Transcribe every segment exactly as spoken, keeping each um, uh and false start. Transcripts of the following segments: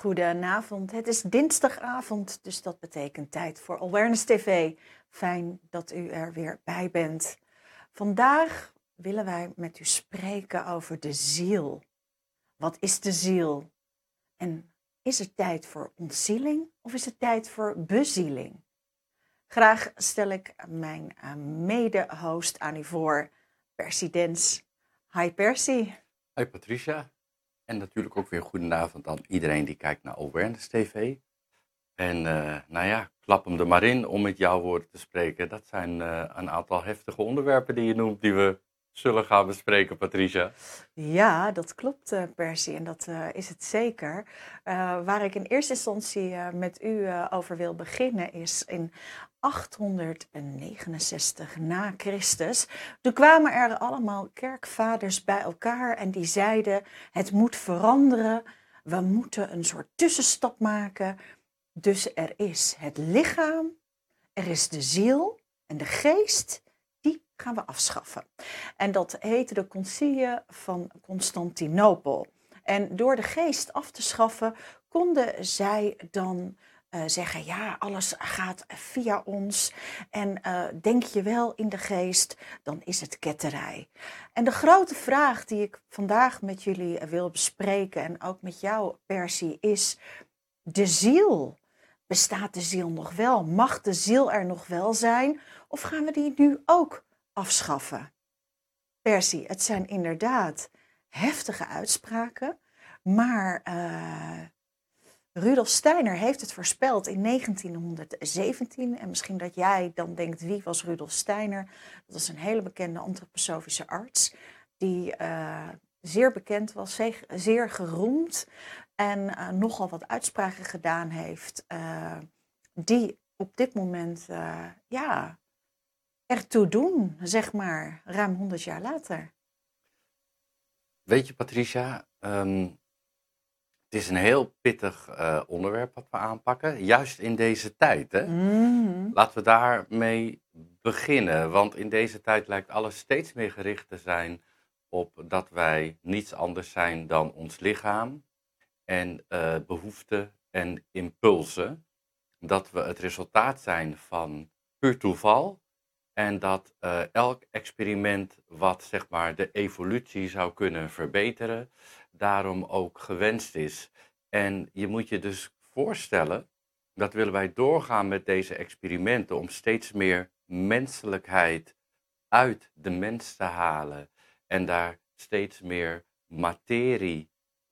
Goedenavond, het is dinsdagavond, dus dat betekent tijd voor Awareness T V. Fijn dat u er weer bij bent. Vandaag willen wij met u spreken over de ziel. Wat is de ziel? En is het tijd voor ontzieling of is het tijd voor bezieling? Graag stel ik mijn uh, mede-host aan u voor, Percy Dens. Hi Percy. Hi Patricia. En natuurlijk ook weer goedenavond aan iedereen die kijkt naar Awareness T V. En uh, nou ja, klap hem er maar in om met jouw woorden te spreken. Dat zijn uh, een aantal heftige onderwerpen die je noemt, die we zullen gaan bespreken, Patricia. Ja, dat klopt, uh, Percy, en dat uh, is het zeker. Uh, waar ik in eerste instantie uh, met u uh, over wil beginnen is in achthonderdnegenenzestig na Christus. Toen kwamen er allemaal kerkvaders bij elkaar en die zeiden: het moet veranderen, we moeten een soort tussenstap maken. Dus er is het lichaam, er is de ziel en de geest, die gaan we afschaffen. En dat heette de Concilie van Constantinopel. En door de geest af te schaffen konden zij dan uh, zeggen: ja, alles gaat via ons. En uh, denk je wel in de geest, dan is het ketterij. En de grote vraag die ik vandaag met jullie wil bespreken, en ook met jou, Percy, is de ziel. Bestaat de ziel nog wel? Mag de ziel er nog wel zijn? Of gaan we die nu ook afschaffen? Percy, het zijn inderdaad heftige uitspraken, maar uh, Rudolf Steiner heeft het voorspeld in negentienhonderdzeventien. En misschien dat jij dan denkt, wie was Rudolf Steiner? Dat was een hele bekende antroposofische arts die uh, zeer bekend was, zeer, zeer geroemd en uh, nogal wat uitspraken gedaan heeft uh, die op dit moment uh, ja, ertoe doen, zeg maar, ruim honderd jaar later. Weet je, Patricia, um, het is een heel pittig uh, onderwerp wat we aanpakken, juist in deze tijd. Hè? Mm-hmm. Laten we daarmee beginnen, want in deze tijd lijkt alles steeds meer gericht te zijn op dat wij niets anders zijn dan ons lichaam en uh, behoeften en impulsen. Dat we het resultaat zijn van puur toeval. En dat uh, elk experiment wat zeg maar de evolutie zou kunnen verbeteren, daarom ook gewenst is. En je moet je dus voorstellen, dat willen wij doorgaan met deze experimenten om steeds meer menselijkheid uit de mens te halen. En daar steeds meer materie,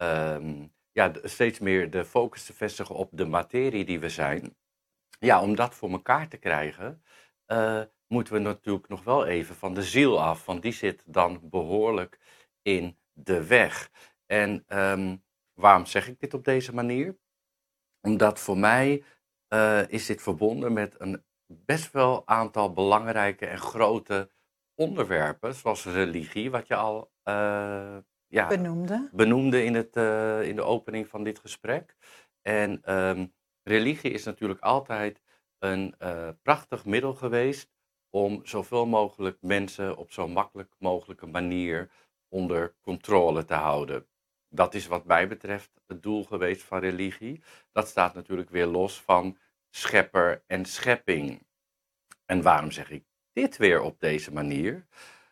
um, ja, steeds meer de focus te vestigen op de materie die we zijn. Ja, om dat voor elkaar te krijgen, uh, moeten we natuurlijk nog wel even van de ziel af, want die zit dan behoorlijk in de weg. En um, waarom zeg ik dit op deze manier? Omdat voor mij uh, is dit verbonden met een best wel aantal belangrijke en grote onderwerpen, zoals religie, wat je al uh, ja, benoemde, benoemde in, het, uh, in de opening van dit gesprek. En um, religie is natuurlijk altijd een uh, prachtig middel geweest om zoveel mogelijk mensen op zo makkelijk mogelijke manier onder controle te houden. Dat is wat mij betreft het doel geweest van religie. Dat staat natuurlijk weer los van schepper en schepping. En waarom zeg ik dit weer op deze manier?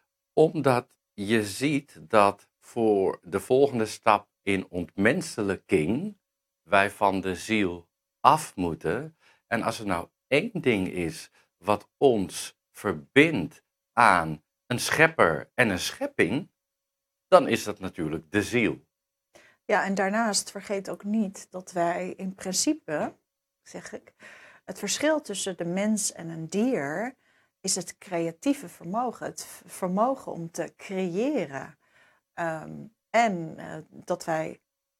Omdat je ziet dat voor de volgende stap in ontmenselijking wij van de ziel af moeten. En als er nou één ding is wat ons verbindt aan een schepper en een schepping, dan is dat natuurlijk de ziel. Ja, en daarnaast vergeet ook niet dat wij in principe, zeg ik, het verschil tussen de mens en een dier is het creatieve vermogen. Het vermogen om te creëren. Um, en uh, dat wij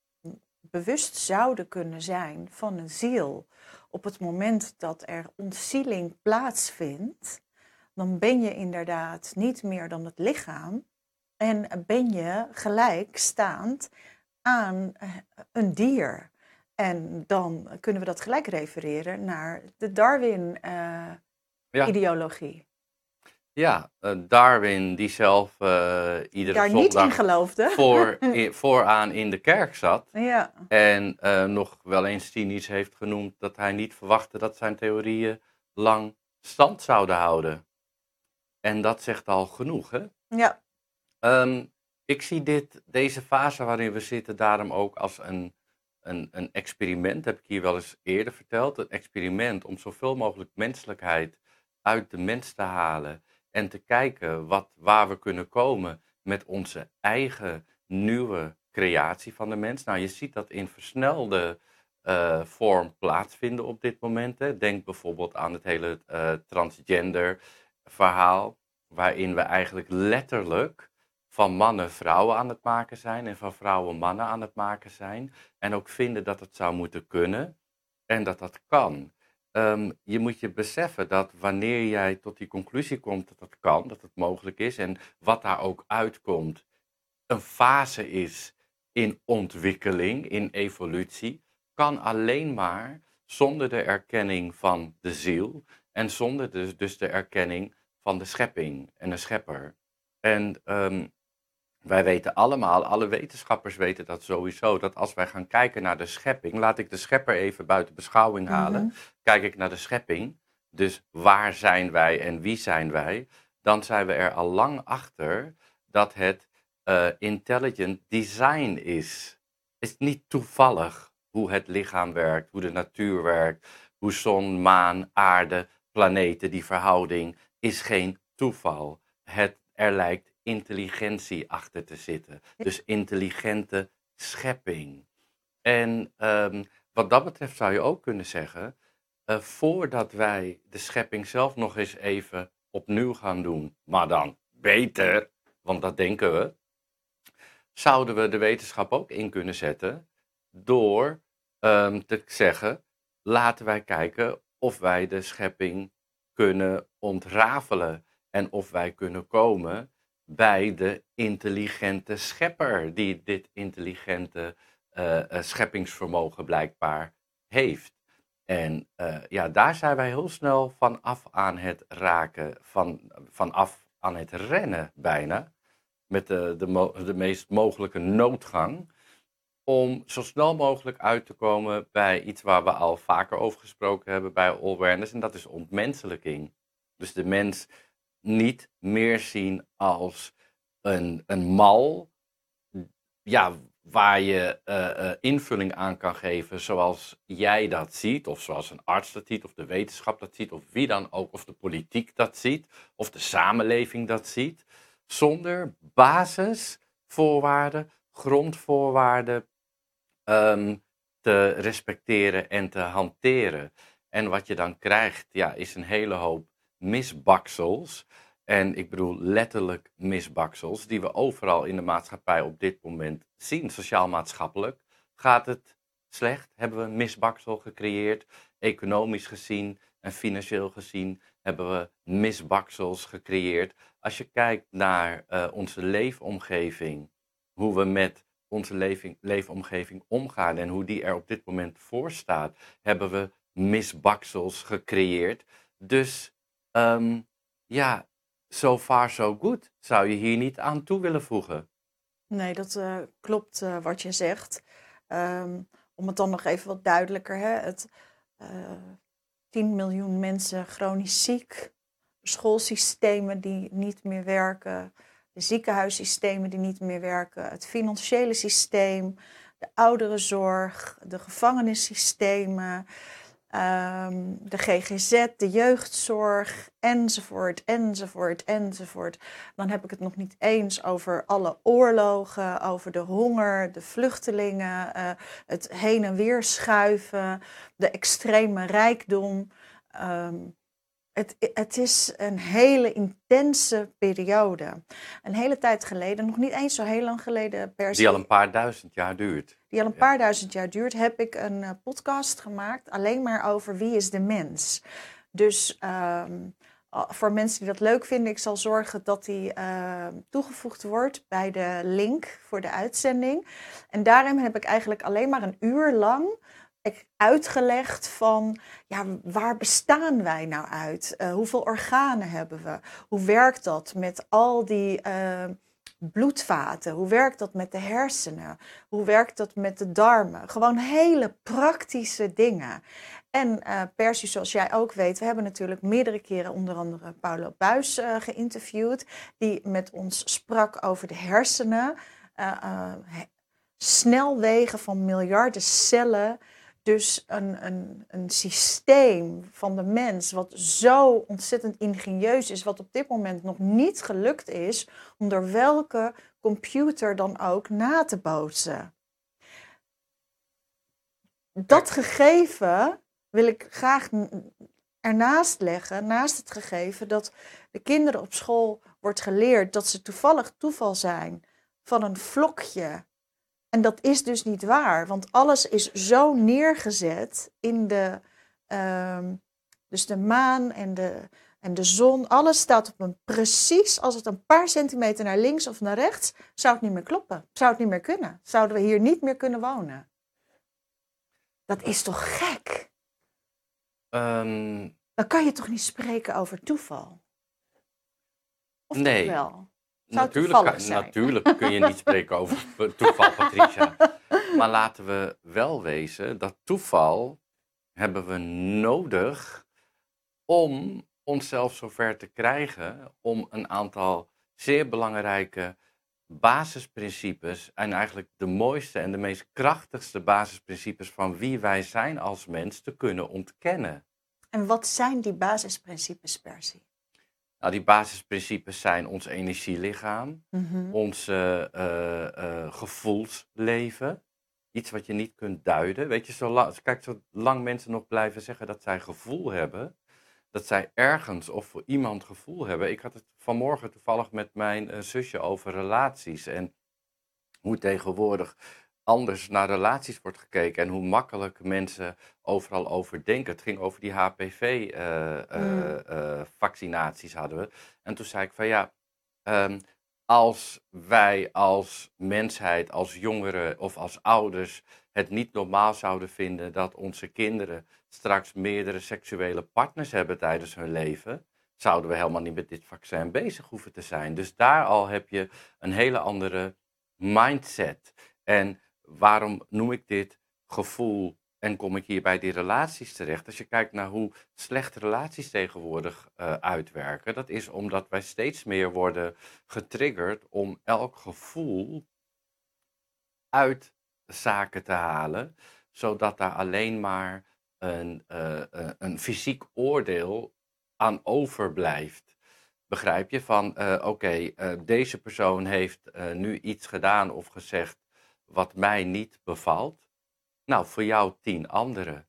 bewust zouden kunnen zijn van een ziel. Op het moment dat er ontzieling plaatsvindt, dan ben je inderdaad niet meer dan het lichaam en ben je gelijkstaand aan een dier. En dan kunnen we dat gelijk refereren naar de Darwin-ideologie. Uh, ja. Ja, uh, Darwin die zelf uh, iedere Daar niet in zondag geloofde. voor, in, vooraan in de kerk zat. Ja. En uh, nog wel eens cynisch heeft genoemd dat hij niet verwachtte dat zijn theorieën lang stand zouden houden. En dat zegt al genoeg, hè? Ja. Um, ik zie dit, deze fase waarin we zitten daarom ook als een, een, een experiment, heb ik hier wel eens eerder verteld. Een experiment om zoveel mogelijk menselijkheid uit de mens te halen en te kijken wat, waar we kunnen komen met onze eigen nieuwe creatie van de mens. Nou, je ziet dat in versnelde uh, vorm plaatsvinden op dit moment. Hè. Denk bijvoorbeeld aan het hele uh, transgender verhaal, waarin we eigenlijk letterlijk van mannen vrouwen aan het maken zijn en van vrouwen mannen aan het maken zijn. En ook vinden dat het zou moeten kunnen en dat dat kan. Um, je moet je beseffen dat wanneer jij tot die conclusie komt dat dat kan, dat het mogelijk is en wat daar ook uitkomt, een fase is in ontwikkeling, in evolutie, kan alleen maar zonder de erkenning van de ziel en zonder dus, dus de erkenning van de schepping en de schepper. En um, wij weten allemaal, alle wetenschappers weten dat sowieso, dat als wij gaan kijken naar de schepping, laat ik de schepper even buiten beschouwing halen, Mm-hmm. kijk ik naar de schepping, dus waar zijn wij en wie zijn wij, dan zijn we er al lang achter dat het uh, intelligent design is. Het is niet toevallig hoe het lichaam werkt, hoe de natuur werkt, hoe zon, maan, aarde, planeten, die verhouding is geen toeval. Het, er lijkt intelligentie achter te zitten. Dus intelligente schepping. En um, wat dat betreft zou je ook kunnen zeggen, uh, voordat wij de schepping zelf nog eens even opnieuw gaan doen, maar dan beter, want dat denken we, zouden we de wetenschap ook in kunnen zetten door um, te zeggen, laten wij kijken of wij de schepping kunnen ontrafelen en of wij kunnen komen bij de intelligente schepper die dit intelligente uh, uh, scheppingsvermogen blijkbaar heeft. En uh, ja, daar zijn wij heel snel van af aan het raken, van, van af aan het rennen bijna, met de, de, mo- de meest mogelijke noodgang, om zo snel mogelijk uit te komen bij iets waar we al vaker over gesproken hebben bij awareness, en dat is ontmenselijking. Dus de mens niet meer zien als een, een mal, ja, waar je uh, uh, invulling aan kan geven zoals jij dat ziet, of zoals een arts dat ziet, of de wetenschap dat ziet, of wie dan ook, of de politiek dat ziet, of de samenleving dat ziet, zonder basisvoorwaarden, grondvoorwaarden um, te respecteren en te hanteren. En wat je dan krijgt, ja, is een hele hoop misbaksels. En ik bedoel letterlijk misbaksels, die we overal in de maatschappij op dit moment zien. Sociaal-maatschappelijk gaat het slecht, hebben we een misbaksel gecreëerd. Economisch gezien en financieel gezien hebben we misbaksels gecreëerd. Als je kijkt naar uh, onze leefomgeving, hoe we met onze leving, leefomgeving omgaan en hoe die er op dit moment voor staat, hebben we misbaksels gecreëerd. Dus um, ja, so far so good. Zou je hier niet aan toe willen voegen? Nee, dat uh, klopt uh, wat je zegt. Um, om het dan nog even wat duidelijker, hè? Het, uh, tien miljoen mensen chronisch ziek, schoolsystemen die niet meer werken, de ziekenhuissystemen die niet meer werken, het financiële systeem, de ouderenzorg, de gevangenissystemen, um, de G G Z, de jeugdzorg, enzovoort, enzovoort, enzovoort. Dan heb ik het nog niet eens over alle oorlogen, over de honger, de vluchtelingen, uh, het heen en weer schuiven, de extreme rijkdom. Um, Het, het is een hele intense periode. Een hele tijd geleden, nog niet eens zo heel lang geleden per se. Die al een paar duizend jaar duurt. Die al een paar ja. duizend jaar duurt, heb ik een uh, podcast gemaakt alleen maar over wie is de mens. Dus um, voor mensen die dat leuk vinden, ik zal zorgen dat die uh, toegevoegd wordt bij de link voor de uitzending. En daarin heb ik eigenlijk alleen maar een uur lang ik uitgelegd van, ja, waar bestaan wij nou uit? Uh, hoeveel organen hebben we? Hoe werkt dat met al die uh, bloedvaten? Hoe werkt dat met de hersenen? Hoe werkt dat met de darmen? Gewoon hele praktische dingen. En uh, Percy, zoals jij ook weet, we hebben natuurlijk meerdere keren onder andere Paulo Buys uh, geïnterviewd, die met ons sprak over de hersenen. Uh, uh, snelwegen van miljarden cellen. Dus een, een, een systeem van de mens wat zo ontzettend ingenieus is, wat op dit moment nog niet gelukt is om door welke computer dan ook na te bootsen. Dat gegeven wil ik graag ernaast leggen, naast het gegeven dat de kinderen op school wordt geleerd dat ze toevallig toeval zijn van een vlokje. En dat is dus niet waar, want alles is zo neergezet in de, uh, dus de maan en de, en de zon. Alles staat op een precies, als het een paar centimeter naar links of naar rechts, zou het niet meer kloppen. Zou het niet meer kunnen. Zouden we hier niet meer kunnen wonen. Dat is toch gek? Um, Dan kan je toch niet spreken over toeval? Of nee. toch wel? Natuurlijk, kan, natuurlijk kun je niet spreken over toeval, Patricia. Maar laten we wel wezen dat toeval hebben we nodig om onszelf zover te krijgen om een aantal zeer belangrijke basisprincipes en eigenlijk de mooiste en de meest krachtigste basisprincipes van wie wij zijn als mens te kunnen ontkennen. En wat zijn die basisprincipes, Percy? Nou, die basisprincipes zijn ons energielichaam, Mm-hmm. ons uh, uh, uh, gevoelsleven, iets wat je niet kunt duiden. Weet je, zolang, kijk, zolang mensen nog blijven zeggen dat zij gevoel hebben, dat zij ergens of voor iemand gevoel hebben. Ik had het vanmorgen toevallig met mijn uh, zusje over relaties en hoe tegenwoordig anders naar relaties wordt gekeken en hoe makkelijk mensen overal over denken. Het ging over die H P V-vaccinaties uh, uh, uh, hadden we. En toen zei ik van ja, um, als wij als mensheid, als jongeren of als ouders het niet normaal zouden vinden dat onze kinderen straks meerdere seksuele partners hebben tijdens hun leven, zouden we helemaal niet met dit vaccin bezig hoeven te zijn. Dus daar al heb je een hele andere mindset. En waarom noem ik dit gevoel en kom ik hier bij die relaties terecht? Als je kijkt naar hoe slecht relaties tegenwoordig uh, uitwerken, dat is omdat wij steeds meer worden getriggerd om elk gevoel uit zaken te halen, zodat daar alleen maar een, uh, uh, een fysiek oordeel aan overblijft. Begrijp je? Van uh, oké, okay, uh, deze persoon heeft uh, nu iets gedaan of gezegd wat mij niet bevalt. Nou, voor jou tien anderen.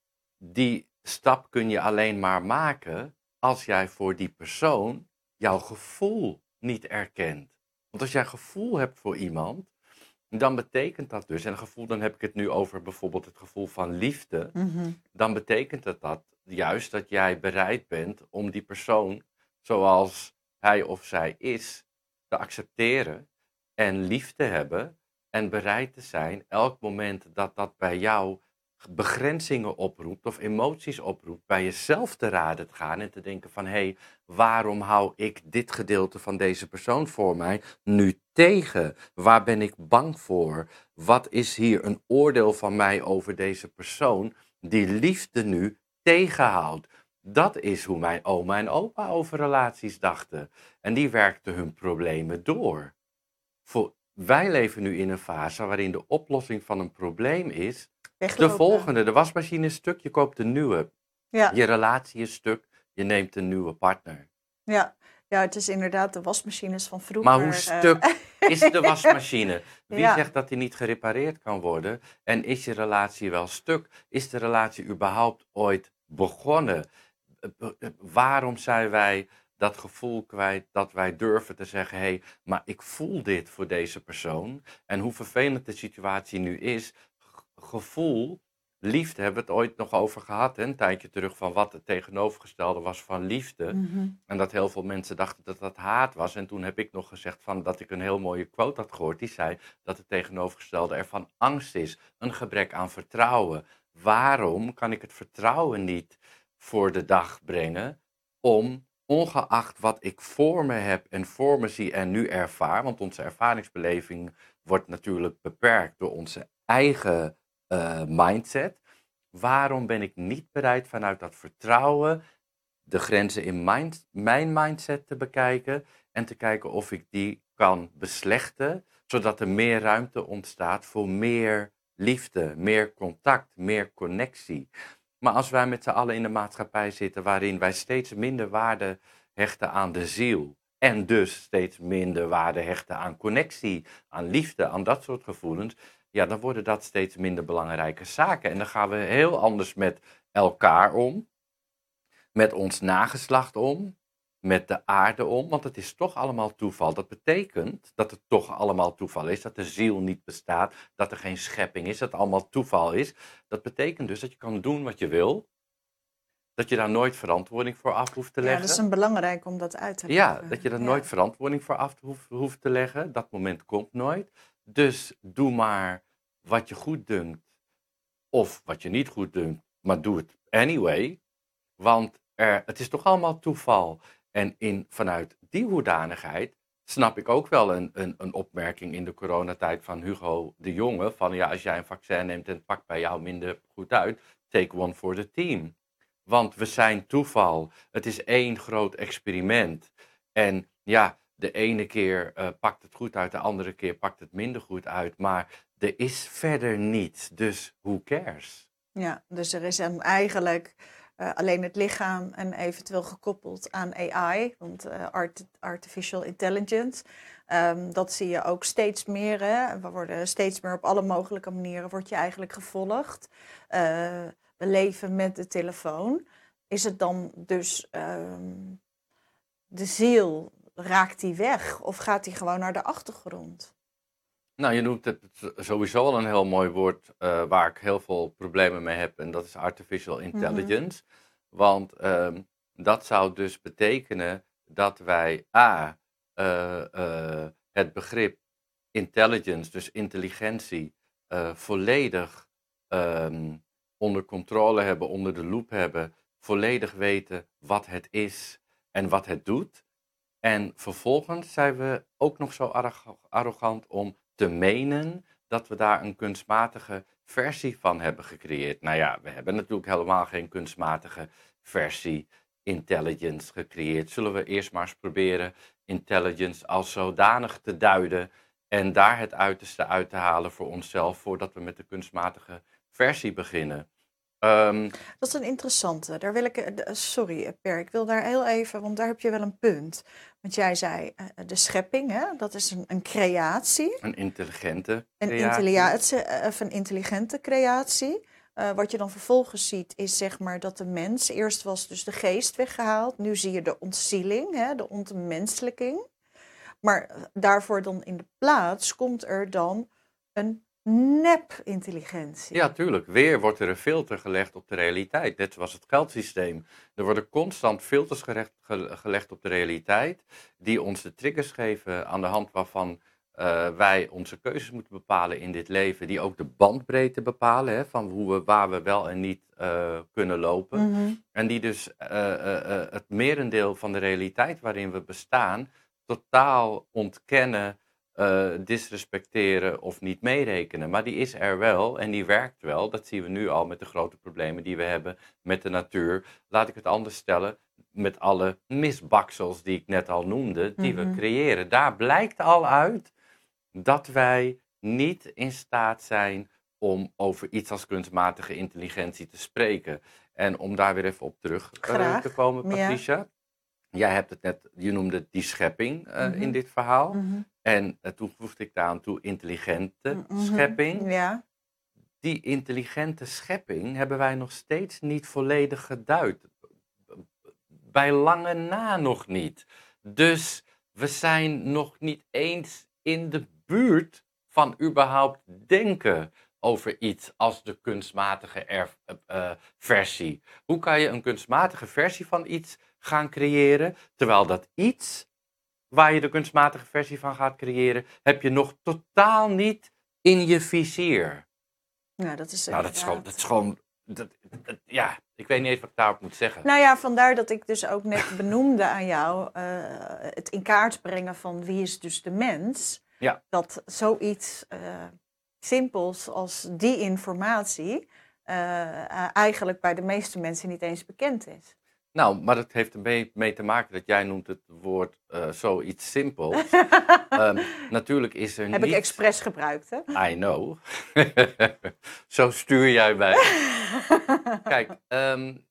Die stap kun je alleen maar maken als jij voor die persoon jouw gevoel niet erkent. Want als jij gevoel hebt voor iemand, dan betekent dat dus, en een gevoel, dan heb ik het nu over bijvoorbeeld het gevoel van liefde, Mm-hmm. dan betekent het dat juist dat jij bereid bent om die persoon zoals hij of zij is te accepteren en lief te hebben en bereid te zijn elk moment dat dat bij jou begrenzingen oproept of emoties oproept, bij jezelf te raden te gaan en te denken van hé, hey, waarom hou ik dit gedeelte van deze persoon voor mij nu tegen? Waar ben ik bang voor? Wat is hier een oordeel van mij over deze persoon die liefde nu tegenhoudt? Dat is hoe mijn oma en opa over relaties dachten. En die werkten hun problemen door. Voor, wij leven nu in een fase waarin de oplossing van een probleem is Weglopen. de volgende. De wasmachine is stuk, je koopt een nieuwe. Ja. Je relatie is stuk, je neemt een nieuwe partner. Ja. Ja, het is inderdaad de wasmachines van vroeger. Maar hoe stuk uh... is de wasmachine? Wie ja. zegt dat die niet gerepareerd kan worden? En is je relatie wel stuk? Is de relatie überhaupt ooit begonnen? Waarom zijn wij dat gevoel kwijt dat wij durven te zeggen, hé, hey, maar ik voel dit voor deze persoon. En hoe vervelend de situatie nu is, gevoel, liefde, hebben we het ooit nog over gehad, hè? Een tijdje terug, van wat het tegenovergestelde was van liefde. Mm-hmm. En dat heel veel mensen dachten dat dat haat was. En toen heb ik nog gezegd van dat ik een heel mooie quote had gehoord. Die zei dat het tegenovergestelde ervan angst is. Een gebrek aan vertrouwen. waarom kan ik het vertrouwen niet voor de dag brengen om, ongeacht wat ik voor me heb en voor me zie en nu ervaar, want onze ervaringsbeleving wordt natuurlijk beperkt door onze eigen uh, mindset. Waarom ben ik niet bereid vanuit dat vertrouwen de grenzen in mijn, mijn mindset te bekijken en te kijken of ik die kan beslechten, zodat er meer ruimte ontstaat voor meer liefde, meer contact, meer connectie. Maar als wij met z'n allen in een maatschappij zitten waarin wij steeds minder waarde hechten aan de ziel en dus steeds minder waarde hechten aan connectie, aan liefde, aan dat soort gevoelens, ja, dan worden dat steeds minder belangrijke zaken. En dan gaan we heel anders met elkaar om, met ons nageslacht om, met de aarde om, want het is toch allemaal toeval. Dat betekent dat het toch allemaal toeval is, dat de ziel niet bestaat, dat er geen schepping is, dat het allemaal toeval is. Dat betekent dus dat je kan doen wat je wil, dat je daar nooit verantwoording voor af hoeft te leggen. Ja, dat is een belangrijk om dat uit te leggen. Ja, dat je daar ja. nooit verantwoording voor af hoeft, hoeft te leggen. Dat moment komt nooit. Dus doe maar wat je goed dunkt, of wat je niet goed dunkt, maar doe het anyway. Want er, het is toch allemaal toeval. En in, vanuit die hoedanigheid snap ik ook wel een, een, een opmerking in de coronatijd van Hugo de Jonge. Van ja, als jij een vaccin neemt en het pakt bij jou minder goed uit, take one for the team. Want we zijn toeval. Het is één groot experiment. En ja, de ene keer uh, pakt het goed uit, de andere keer pakt het minder goed uit. Maar er is verder niets. Dus who cares? Ja, dus er is hem eigenlijk uh, alleen het lichaam en eventueel gekoppeld aan A I, want uh, art, artificial intelligence. Um, dat zie je ook steeds meer. Hè? We worden steeds meer op alle mogelijke manieren word je eigenlijk gevolgd. Uh, we leven met de telefoon. Is het dan dus um, de ziel, raakt die weg of gaat die gewoon naar de achtergrond? Nou, je noemt het sowieso al een heel mooi woord uh, waar ik heel veel problemen mee heb. En dat is artificial intelligence. Mm-hmm. Want um, dat zou dus betekenen dat wij a, uh, uh, het begrip intelligence, dus intelligentie, uh, volledig um, onder controle hebben, onder de loep hebben. Volledig weten wat het is en wat het doet. En vervolgens zijn we ook nog zo arrogant om te menen dat we daar een kunstmatige versie van hebben gecreëerd. Nou ja, we hebben natuurlijk helemaal geen kunstmatige versie intelligence gecreëerd. Zullen we eerst maar eens proberen intelligence als zodanig te duiden en daar het uiterste uit te halen voor onszelf voordat we met de kunstmatige versie beginnen. Um, dat is een interessante. Daar wil ik, sorry Per, ik wil daar heel even, want daar heb je wel een punt. Want jij zei de schepping, hè? Dat is een, een creatie. Een intelligente een creatie. Intelligentie, of een intelligente creatie. Uh, wat je dan vervolgens ziet is zeg maar dat de mens, eerst was dus de geest weggehaald. Nu zie je de ontzieling, hè? De ontmenselijking. Maar daarvoor dan in de plaats komt er dan een nep-intelligentie. Ja, tuurlijk. Weer wordt er een filter gelegd op de realiteit. Net zoals het geldsysteem. Er worden constant filters gerecht, ge, gelegd op de realiteit, die ons de triggers geven aan de hand waarvan uh, wij onze keuzes moeten bepalen in dit leven, die ook de bandbreedte bepalen, hè, van hoe we, waar we wel en niet uh, kunnen lopen. Mm-hmm. En die dus uh, uh, uh, het merendeel van de realiteit waarin we bestaan, totaal ontkennen, Uh, disrespecteren of niet meerekenen. Maar die is er wel en die werkt wel. Dat zien we nu al met de grote problemen die we hebben met de natuur. Laat ik het anders stellen, met alle misbaksels die ik net al noemde, die mm-hmm. we creëren. Daar blijkt al uit dat wij niet in staat zijn om over iets als kunstmatige intelligentie te spreken. En om daar weer even op terug uh, te komen, Patricia. Ja. Jij hebt het net, je noemde die schepping uh, mm-hmm. in dit verhaal. Mm-hmm. En uh, toen voegde ik daar aan toe intelligente mm-hmm. schepping. Ja. Die intelligente schepping hebben wij nog steeds niet volledig geduid. Bij lange na nog niet. Dus we zijn nog niet eens in de buurt van überhaupt denken over iets als de kunstmatige erf, uh, uh, versie. Hoe kan je een kunstmatige versie van iets gaan creëren, terwijl dat iets waar je de kunstmatige versie van gaat creëren, heb je nog totaal niet in je vizier. Ja, dat is, nou, dat is, gewoon, dat is gewoon dat, dat, ja, ik weet niet eens wat ik daarop moet zeggen. Nou ja, vandaar dat ik dus ook net benoemde aan jou, uh, het in kaart brengen van wie is dus de mens. Ja. Dat zoiets uh, simpels als die informatie uh, uh, eigenlijk bij de meeste mensen niet eens bekend is. Nou, maar dat heeft er mee, mee te maken dat jij noemt het woord uh, zoiets simpels. um, natuurlijk is er Heb niet... ik expres gebruikt, hè? I know. Zo stuur jij mij. Kijk, um,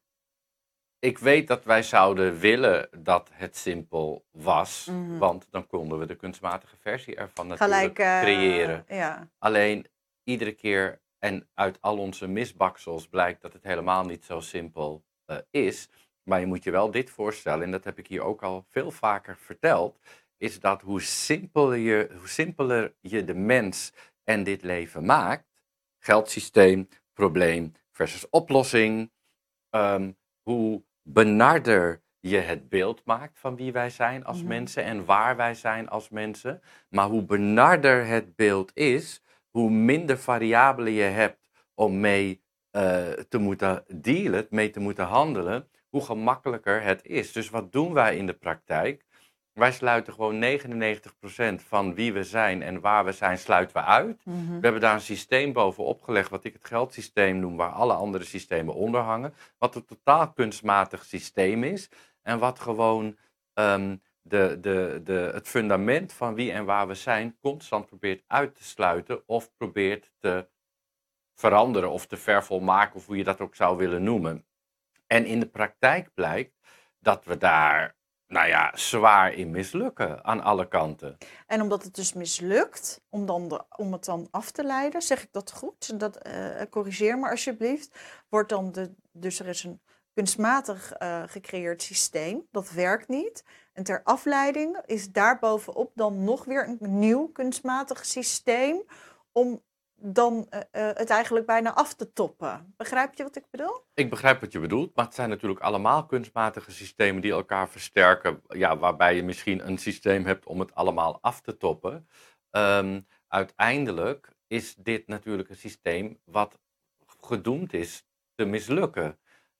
ik weet dat wij zouden willen dat het simpel was. Mm-hmm. Want dan konden we de kunstmatige versie ervan natuurlijk Gelijk, uh, creëren. Ja. Alleen, iedere keer en uit al onze misbaksels blijkt dat het helemaal niet zo simpel uh, is. Maar je moet je wel dit voorstellen, en dat heb ik hier ook al veel vaker verteld, is dat hoe, simpel je, hoe simpeler je de mens en dit leven maakt, geldsysteem, probleem versus oplossing, um, hoe benarder je het beeld maakt van wie wij zijn als mm-hmm. mensen en waar wij zijn als mensen, maar hoe benarder het beeld is, hoe minder variabelen je hebt om mee uh, te moeten dealen, mee te moeten handelen, hoe gemakkelijker het is. Dus wat doen wij in de praktijk? Wij sluiten gewoon negenennegentig procent van wie we zijn en waar we zijn, sluiten we uit. Mm-hmm. We hebben daar een systeem bovenop gelegd, wat ik het geldsysteem noem, waar alle andere systemen onder hangen. Wat een totaal kunstmatig systeem is. En wat gewoon um, de, de, de, het fundament van wie en waar we zijn constant probeert uit te sluiten of probeert te veranderen of te vervolmaken, of hoe je dat ook zou willen noemen. En in de praktijk blijkt dat we daar, nou ja, zwaar in mislukken aan alle kanten. En omdat het dus mislukt, om, dan de, om het dan af te leiden, zeg ik dat goed? Dat, uh, corrigeer me alsjeblieft. Wordt dan de, dus er is een kunstmatig uh, gecreëerd systeem, dat werkt niet. En ter afleiding is daarbovenop dan nog weer een nieuw kunstmatig systeem om dan uh, uh, het eigenlijk bijna af te toppen. Begrijp je wat ik bedoel? Ik begrijp wat je bedoelt, maar het zijn natuurlijk allemaal kunstmatige systemen die elkaar versterken, ja, waarbij je misschien een systeem hebt om het allemaal af te toppen. Um, uiteindelijk is dit natuurlijk een systeem wat gedoemd is te mislukken.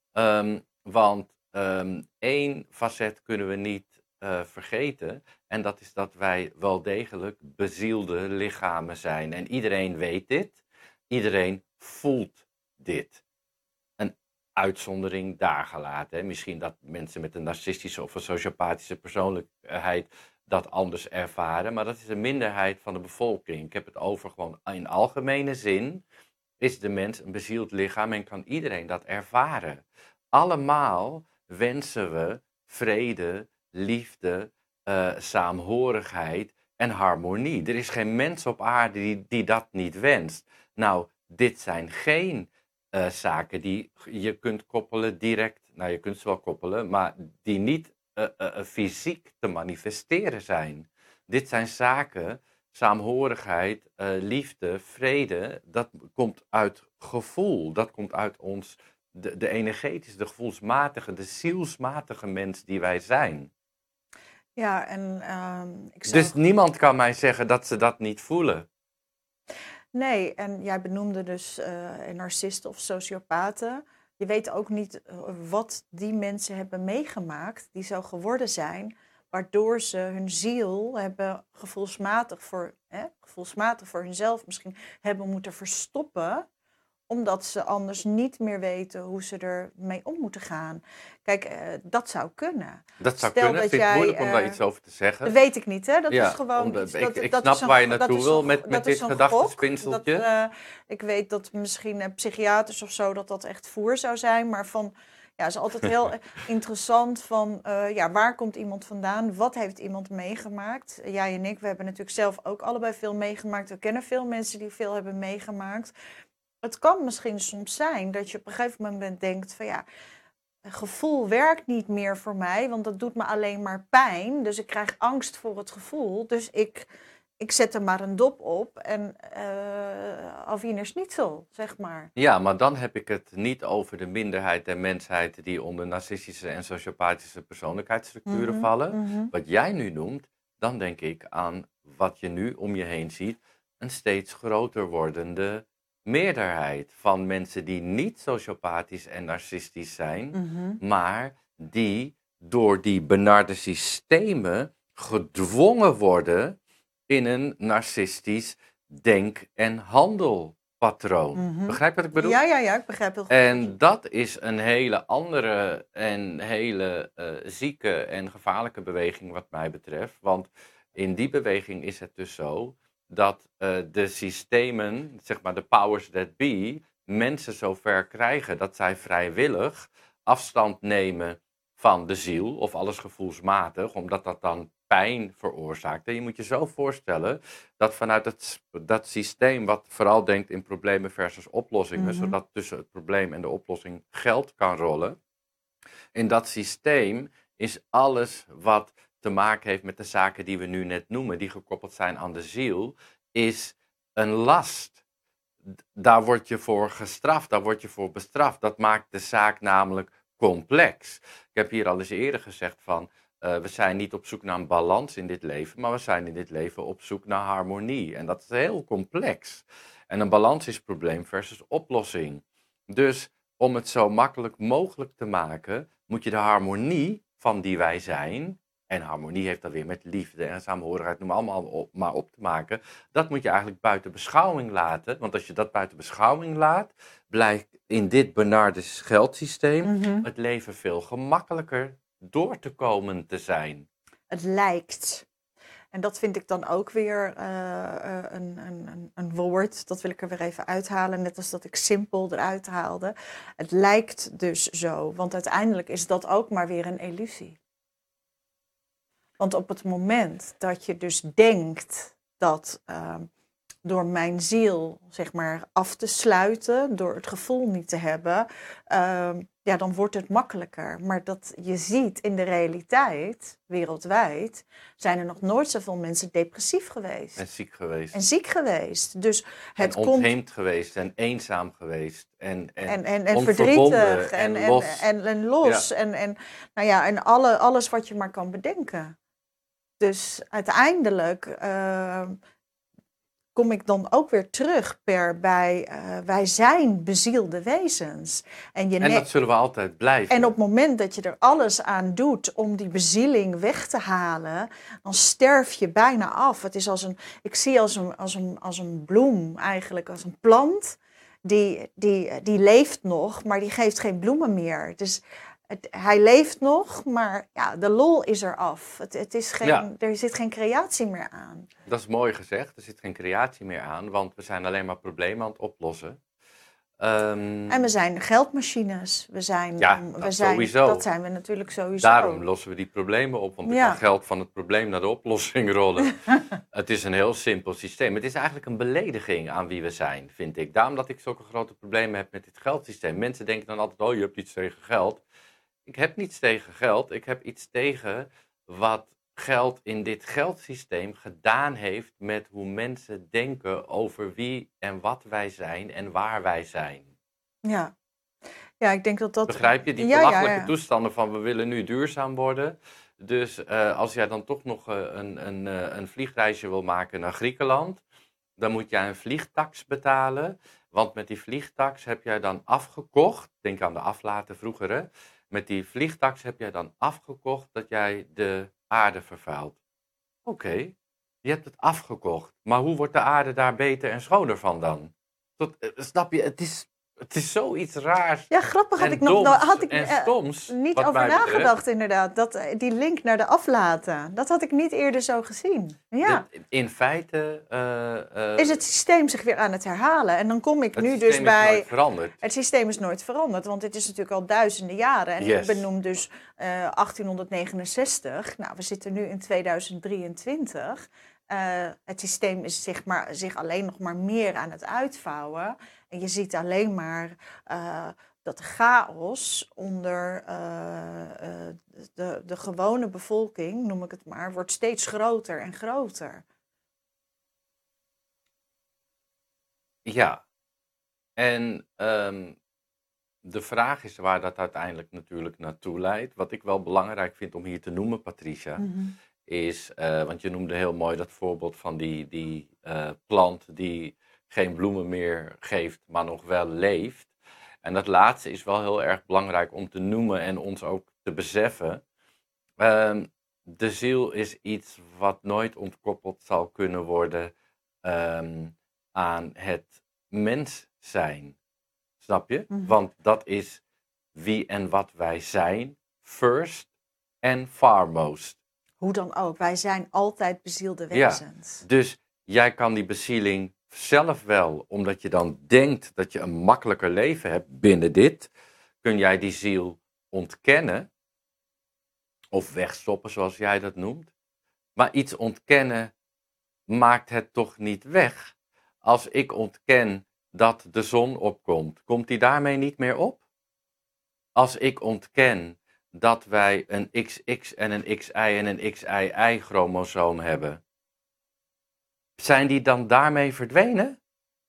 Um, want um, één facet kunnen we niet uh, vergeten. En dat is dat wij wel degelijk bezielde lichamen zijn. En iedereen weet dit. Iedereen voelt dit. Een uitzondering daar gelaten. Hè? Misschien dat mensen met een narcistische of een sociopathische persoonlijkheid dat anders ervaren. Maar dat is een minderheid van de bevolking. Ik heb het over gewoon in algemene zin. Is de mens een bezield lichaam en kan iedereen dat ervaren. Allemaal wensen we vrede, liefde, uh, saamhorigheid en harmonie. Er is geen mens op aarde die, die dat niet wenst. Nou, dit zijn geen uh, zaken die je kunt koppelen direct, nou je kunt ze wel koppelen, maar die niet uh, uh, uh, fysiek te manifesteren zijn. Dit zijn zaken, saamhorigheid, uh, liefde, vrede, dat komt uit gevoel, dat komt uit ons... De, de energetische, de gevoelsmatige, de zielsmatige mens die wij zijn. Ja, en uh, ik zou... Dus niemand kan mij zeggen dat ze dat niet voelen. Nee, en jij benoemde dus uh, narcisten of sociopaten. Je weet ook niet uh, wat die mensen hebben meegemaakt, die zo geworden zijn, waardoor ze hun ziel hebben gevoelsmatig voor, hè, gevoelsmatig voor hunzelf misschien hebben moeten verstoppen, omdat ze anders niet meer weten hoe ze ermee om moeten gaan. Kijk, uh, dat zou kunnen. Dat zou Stel kunnen. Dat ik vind het jij, moeilijk om uh, daar iets over te zeggen. Dat weet ik niet, hè? Dat ja, is gewoon omdat, iets, ik, dat, ik dat snap is een, waar je naartoe een, wil met, met dit gedachtenspinseltje. Dat, uh, ik weet dat misschien uh, psychiaters of zo, dat dat echt voer zou zijn. Maar van, ja, het is altijd heel interessant van, uh, ja, waar komt iemand vandaan? Wat heeft iemand meegemaakt? Jij en ik, we hebben natuurlijk zelf ook allebei veel meegemaakt. We kennen veel mensen die veel hebben meegemaakt. Het kan misschien soms zijn dat je op een gegeven moment denkt van ja, gevoel werkt niet meer voor mij, want dat doet me alleen maar pijn. Dus ik krijg angst voor het gevoel. Dus ik, ik zet er maar een dop op en uh, auf Wiener Schnitzel, zeg maar. Ja, maar dan heb ik het niet over de minderheid der mensheid die onder narcistische en sociopathische persoonlijkheidsstructuren mm-hmm, vallen. Mm-hmm. Wat jij nu noemt, dan denk ik aan wat je nu om je heen ziet, een steeds groter wordende meerderheid van mensen die niet sociopathisch en narcistisch zijn, Mhm. maar die door die benarde systemen gedwongen worden in een narcistisch denk- en handelpatroon. Mhm. Begrijp je wat ik bedoel? Ja, ja, ja, ik begrijp heel goed. En dat is een hele andere en hele eh, zieke en gevaarlijke beweging wat mij betreft. Want in die beweging is het dus zo dat eh, de systemen, zeg maar de powers that be, mensen zover krijgen dat zij vrijwillig afstand nemen van de ziel of alles gevoelsmatig, omdat dat dan pijn veroorzaakt. En je moet je zo voorstellen dat vanuit het, dat systeem wat vooral denkt in problemen versus oplossingen, Mhm. zodat tussen het probleem en de oplossing geld kan rollen. In dat systeem is alles wat te maken heeft met de zaken die we nu net noemen, die gekoppeld zijn aan de ziel, is een last. D- Daar word je voor gestraft, daar word je voor bestraft. Dat maakt de zaak namelijk complex. Ik heb hier al eens eerder gezegd van, eh, we zijn niet op zoek naar een balans in dit leven, maar we zijn in dit leven op zoek naar harmonie. En dat is heel complex. En een balans is probleem versus oplossing. Dus om het zo makkelijk mogelijk te maken, moet je de harmonie van die wij zijn, en harmonie heeft dan weer met liefde en saamhorigheid, noem maar allemaal op, maar op te maken, dat moet je eigenlijk buiten beschouwing laten. Want als je dat buiten beschouwing laat, blijkt in dit benarde geldsysteem Mhm. het leven veel gemakkelijker door te komen te zijn. Het lijkt. En dat vind ik dan ook weer eh, eh, een, een, een, een woord. Dat wil ik er weer even uithalen. Net als dat ik simpel eruit haalde. Het lijkt dus zo. Want uiteindelijk is dat ook maar weer een illusie. Want op het moment dat je dus denkt dat uh, door mijn ziel, zeg maar, af te sluiten, door het gevoel niet te hebben, uh, ja, dan wordt het makkelijker. Maar dat je ziet in de realiteit, wereldwijd, zijn er nog nooit zoveel mensen depressief geweest. En ziek geweest. En ziek geweest. Dus het en komt... ontheemd geweest en eenzaam geweest. En, en, En, en, en onverbonden verdrietig en, en en, los. en, en los. Ja. En, en, nou ja, en alle, alles wat je maar kan bedenken. Dus uiteindelijk uh, kom ik dan ook weer terug per bij, uh, wij zijn bezielde wezens. En, je En ne- dat zullen we altijd blijven. en op het moment dat je er alles aan doet om die bezieling weg te halen, dan sterf je bijna af. Het is als een, ik zie als een, als een, als een bloem eigenlijk, als een plant, die, die, die leeft nog, maar die geeft geen bloemen meer. Dus het, hij leeft nog, maar ja, de lol is er af. Het, het is geen, Ja. Er zit geen creatie meer aan. Dat is mooi gezegd. Er zit geen creatie meer aan, want we zijn alleen maar problemen aan het oplossen. Um, En we zijn geldmachines. We zijn, Ja, um, we dat zijn, sowieso. Dat zijn we natuurlijk sowieso. Daarom lossen we die problemen op, want er Ja. kan geld van het probleem naar de oplossing rollen. Het is een heel simpel systeem. Het is eigenlijk een belediging aan wie we zijn, vind ik. Daarom dat ik zulke grote problemen heb met dit geldsysteem. Mensen denken dan altijd, oh, je hebt iets tegen geld. Ik heb niets tegen geld. Ik heb iets tegen wat geld in dit geldsysteem gedaan heeft met hoe mensen denken over wie en wat wij zijn en waar wij zijn. Ja. Ja, ik denk dat dat... Begrijp je? Die Ja, belachelijke ja, ja. toestanden van we willen nu duurzaam worden. Dus uh, als jij dan toch nog uh, een, een, uh, een vliegreisje wil maken naar Griekenland, dan moet jij een vliegtax betalen. Want met die vliegtax heb jij dan afgekocht, denk aan de aflaten vroeger, hè? Met die vliegtax heb jij dan afgekocht dat jij de aarde vervuilt. Oké, okay, je hebt het afgekocht. Maar hoe wordt de aarde daar beter en schoner van dan? Tot, uh, snap je, het is... Het is zoiets raars. Ja, grappig had en ik nog doms had ik, en uh, stoms, niet wat over mij betreft. nagedacht inderdaad. Dat, uh, die link naar de aflaten, dat had ik niet eerder zo gezien. Ja. De, in feite uh, uh, is het systeem zich weer aan het herhalen. En dan kom ik het nu dus systeem bij... is nooit veranderd. Het systeem is nooit veranderd, want het is natuurlijk al duizenden jaren. En Yes. ik benoem dus uh, achttienhonderdnegenenzestig. Nou, we zitten nu in tweeduizend drieëntwintig. Uh, het systeem is zich, maar, zich alleen nog maar meer aan het uitvouwen. En je ziet alleen maar uh, dat de chaos onder uh, uh, de, de gewone bevolking, noem ik het maar, wordt steeds groter en groter. Ja, en um, de vraag is waar dat uiteindelijk natuurlijk naartoe leidt. Wat ik wel belangrijk vind om hier te noemen, Patricia, Mm-hmm. is, uh, want je noemde heel mooi dat voorbeeld van die, die uh, plant die geen bloemen meer geeft, maar nog wel leeft. En dat laatste is wel heel erg belangrijk om te noemen en ons ook te beseffen. Ehm, de ziel is iets wat nooit ontkoppeld zal kunnen worden ehm, aan het mens zijn. Snap je? Mhm. Want dat is wie en wat wij zijn, first and foremost. Hoe dan ook, wij zijn altijd bezielde Ja, wezens. dus jij kan die bezieling zelf wel, omdat je dan denkt dat je een makkelijker leven hebt binnen dit, kun jij die ziel ontkennen of wegstoppen, zoals jij dat noemt. Maar iets ontkennen maakt het toch niet weg. Als ik ontken dat de zon opkomt, komt die daarmee niet meer op? Als ik ontken dat wij een X X en een X Y en een X Y Y-chromosoom hebben, zijn die dan daarmee verdwenen?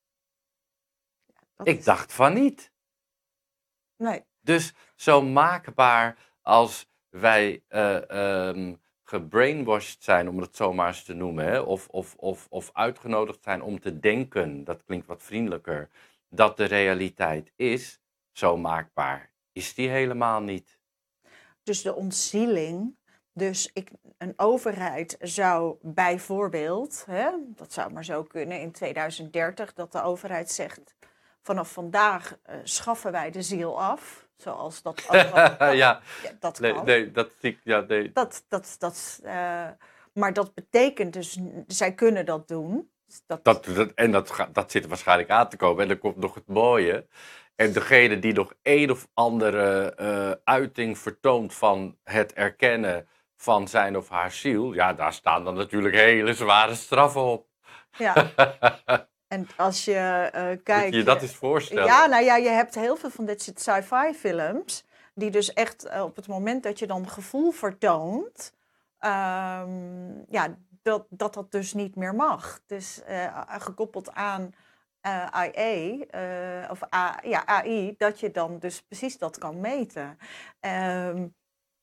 Dat Ik is- dacht van niet. Nee, Dus zo maakbaar als wij eh, ehm, gebrainwashed zijn, om het zo maar eens te noemen, hè, of, of, of, of uitgenodigd zijn om te denken, dat klinkt wat vriendelijker, dat de realiteit is, zo maakbaar is die helemaal niet. dus de ontzieling. Dus ik, een overheid zou bijvoorbeeld, hè, dat zou maar zo kunnen in tweeduizend dertig, dat de overheid zegt, vanaf vandaag eh, schaffen wij de ziel af. Zoals dat overal. ja, Ja, dat nee, kan. nee, dat zie ik, ja, nee. Dat, dat, dat, eh, maar dat betekent dus, zij kunnen dat doen. Dat, Dat, dat, en dat, gaat- dat zit er waarschijnlijk aan te komen. En dan komt nog het mooie. En degene die nog een of andere eh, uiting vertoont van het erkennen van zijn of haar ziel, ja, daar staan dan natuurlijk hele zware straffen op. ja. En als je uh, Moet kijkt. je je dat eens voorstellen? Ja, nou ja, je hebt heel veel van dit soort sci-fi films. Die dus echt uh, op het moment dat je dan gevoel vertoont. Um, ja, dat, dat dat dus niet meer mag. Dus uh, gekoppeld aan uh, I A, uh, of A, ja, A I, dat je dan dus precies dat kan meten. Um,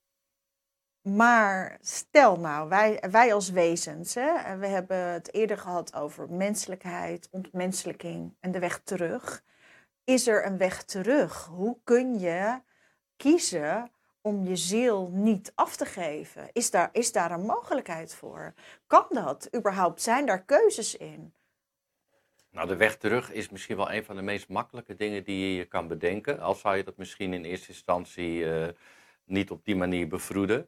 Maar stel nou, wij, wij als wezens, hè, we hebben het eerder gehad over menselijkheid, ontmenselijking en de weg terug. Is er een weg terug? Hoe kun je kiezen om je ziel niet af te geven? Is daar, is daar een mogelijkheid voor? Kan dat überhaupt? Zijn daar keuzes in? Nou, de weg terug is misschien wel een van de meest makkelijke dingen die je je kan bedenken. Al zou je dat misschien in eerste instantie uh, niet op die manier bevroeden.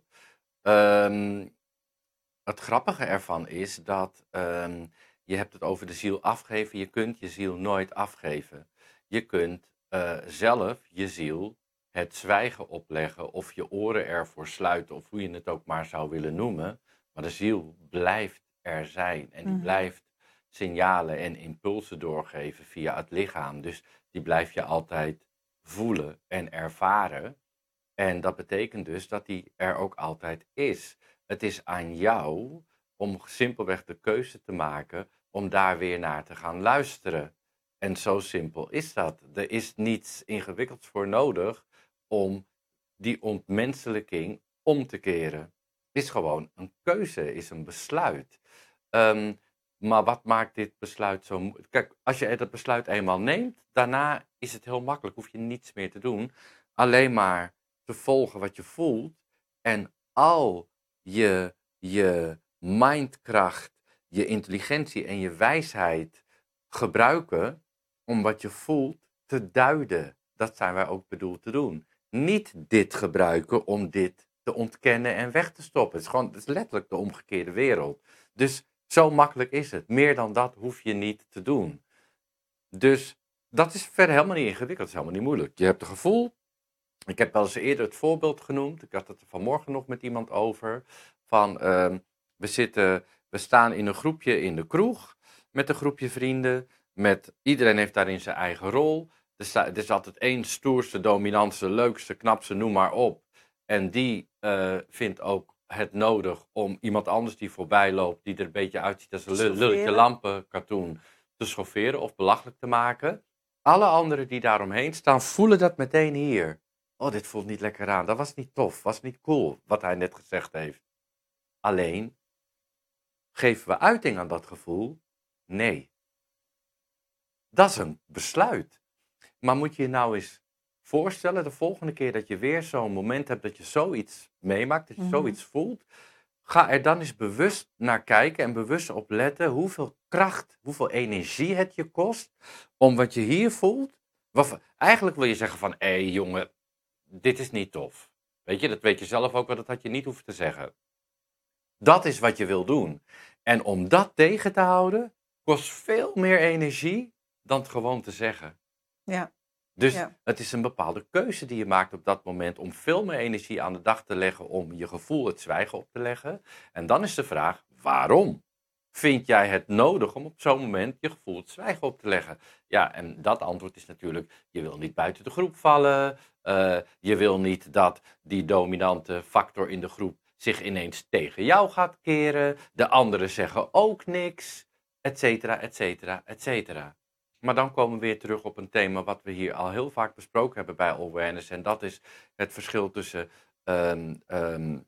Um, het grappige ervan is dat um, je hebt het over de ziel afgeven. Je kunt je ziel nooit afgeven. Je kunt uh, zelf je ziel het zwijgen opleggen of je oren ervoor sluiten of hoe je het ook maar zou willen noemen. Maar de ziel blijft er zijn en die mm-hmm. blijft signalen en impulsen doorgeven via het lichaam. Dus die blijf je altijd voelen en ervaren. En dat betekent dus dat die er ook altijd is. Het is aan jou om simpelweg de keuze te maken om daar weer naar te gaan luisteren. En zo simpel is dat. Er is niets ingewikkelds voor nodig om die ontmenselijking om te keren. Het is gewoon een keuze, is een besluit. Um, maar wat maakt dit besluit zo moeilijk? Kijk, als je het besluit eenmaal neemt, daarna is het heel makkelijk. Hoef je niets meer te doen. Alleen maar te volgen wat je voelt en al je, je mindkracht, je intelligentie en je wijsheid gebruiken om wat je voelt te duiden. Dat zijn wij ook bedoeld te doen. Niet dit gebruiken om dit te ontkennen en weg te stoppen. Het is gewoon, het is letterlijk de omgekeerde wereld. Dus zo makkelijk is het. Meer dan dat hoef je niet te doen. Dus dat is verder helemaal niet ingewikkeld. Dat is helemaal niet moeilijk. Je hebt een gevoel. Ik heb wel eens eerder het voorbeeld genoemd. Ik had het er vanmorgen nog met iemand over. Van uh, we, zitten, we staan in een groepje in de kroeg. Met een groepje vrienden. Met, iedereen heeft daarin zijn eigen rol. Er, sta, er is altijd één stoerste, dominantste, leukste, knapste, noem maar op. En die uh, vindt ook het nodig om iemand anders die voorbij loopt, die er een beetje uitziet als een lulletje lampenkartoen, te schofferen of belachelijk te maken. Alle anderen die daaromheen staan, voelen dat meteen hier. Oh, dit voelt niet lekker aan. Dat was niet tof, was niet cool, wat hij net gezegd heeft. Alleen, geven we uiting aan dat gevoel? Nee. Dat is een besluit. Maar moet je je nou eens voorstellen, de volgende keer dat je weer zo'n moment hebt dat je zoiets meemaakt, dat je Mhm. zoiets voelt, ga er dan eens bewust naar kijken en bewust op letten hoeveel kracht, hoeveel energie het je kost om wat je hier voelt. Wat, eigenlijk wil je zeggen van, hé hey, jongen, dit is niet tof. Weet je, dat weet je zelf ook wel, dat had je niet hoeven te zeggen. Dat is wat je wil doen. En om dat tegen te houden, kost veel meer energie dan het gewoon te zeggen. Ja. Dus Ja. het is een bepaalde keuze die je maakt op dat moment om veel meer energie aan de dag te leggen om je gevoel het zwijgen op te leggen. En dan is de vraag, waarom vind jij het nodig om op zo'n moment je gevoel het zwijgen op te leggen? Ja, en dat antwoord is natuurlijk, je wil niet buiten de groep vallen. Uh, je wil niet dat die dominante factor in de groep zich ineens tegen jou gaat keren. De anderen zeggen ook niks, et cetera, et cetera, et cetera. Maar dan komen we weer terug op een thema wat we hier al heel vaak besproken hebben bij Awareness. En dat is het verschil tussen um, um,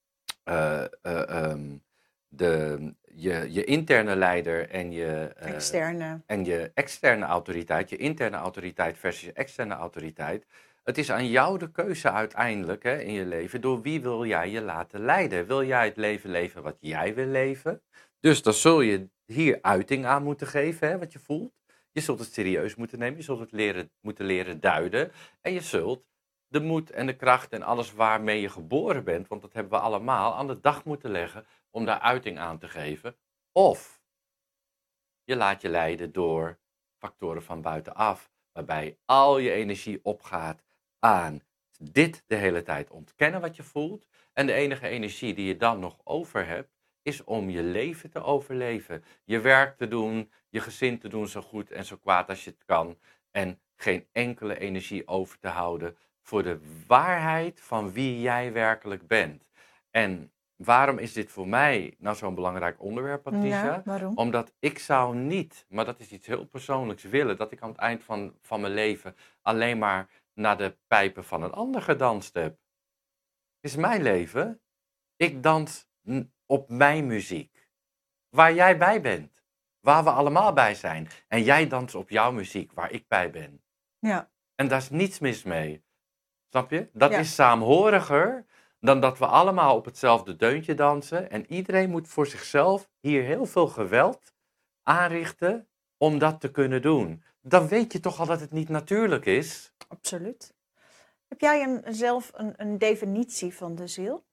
uh, uh, um, de, je, je interne leider en je, uh, Externe. en je externe autoriteit. Je interne autoriteit versus je externe autoriteit. Het is aan jou de keuze uiteindelijk hè, in je leven. Door wie wil jij je laten leiden? Wil jij het leven leven wat jij wil leven? Dus dan zul je hier uiting aan moeten geven, hè, wat je voelt. Je zult het serieus moeten nemen, je zult het leren, moeten leren duiden. En je zult de moed en de kracht en alles waarmee je geboren bent, want dat hebben we allemaal, aan de dag moeten leggen om daar uiting aan te geven. Of je laat je leiden door factoren van buitenaf, waarbij al je energie opgaat aan dit de hele tijd ontkennen wat je voelt. En de enige energie die je dan nog over hebt, is om je leven te overleven. Je werk te doen, je gezin te doen zo goed en zo kwaad als je het kan. En geen enkele energie over te houden voor de waarheid van wie jij werkelijk bent. En waarom is dit voor mij nou zo'n belangrijk onderwerp, Patricia? Ja, waarom? Omdat ik zou niet, maar dat is iets heel persoonlijks, willen dat ik aan het eind van, van mijn leven alleen maar naar de pijpen van een ander gedanst heb. Het is mijn leven. Ik dans op mijn muziek. Waar jij bij bent. Waar we allemaal bij zijn. En jij danst op jouw muziek, waar ik bij ben. Ja. En daar is niets mis mee. Snap je? Dat Ja. is saamhoriger dan dat we allemaal op hetzelfde deuntje dansen. En iedereen moet voor zichzelf hier heel veel geweld aanrichten om dat te kunnen doen. Dan weet je toch al dat het niet natuurlijk is. Absoluut. Heb jij een, zelf een, een definitie van de ziel?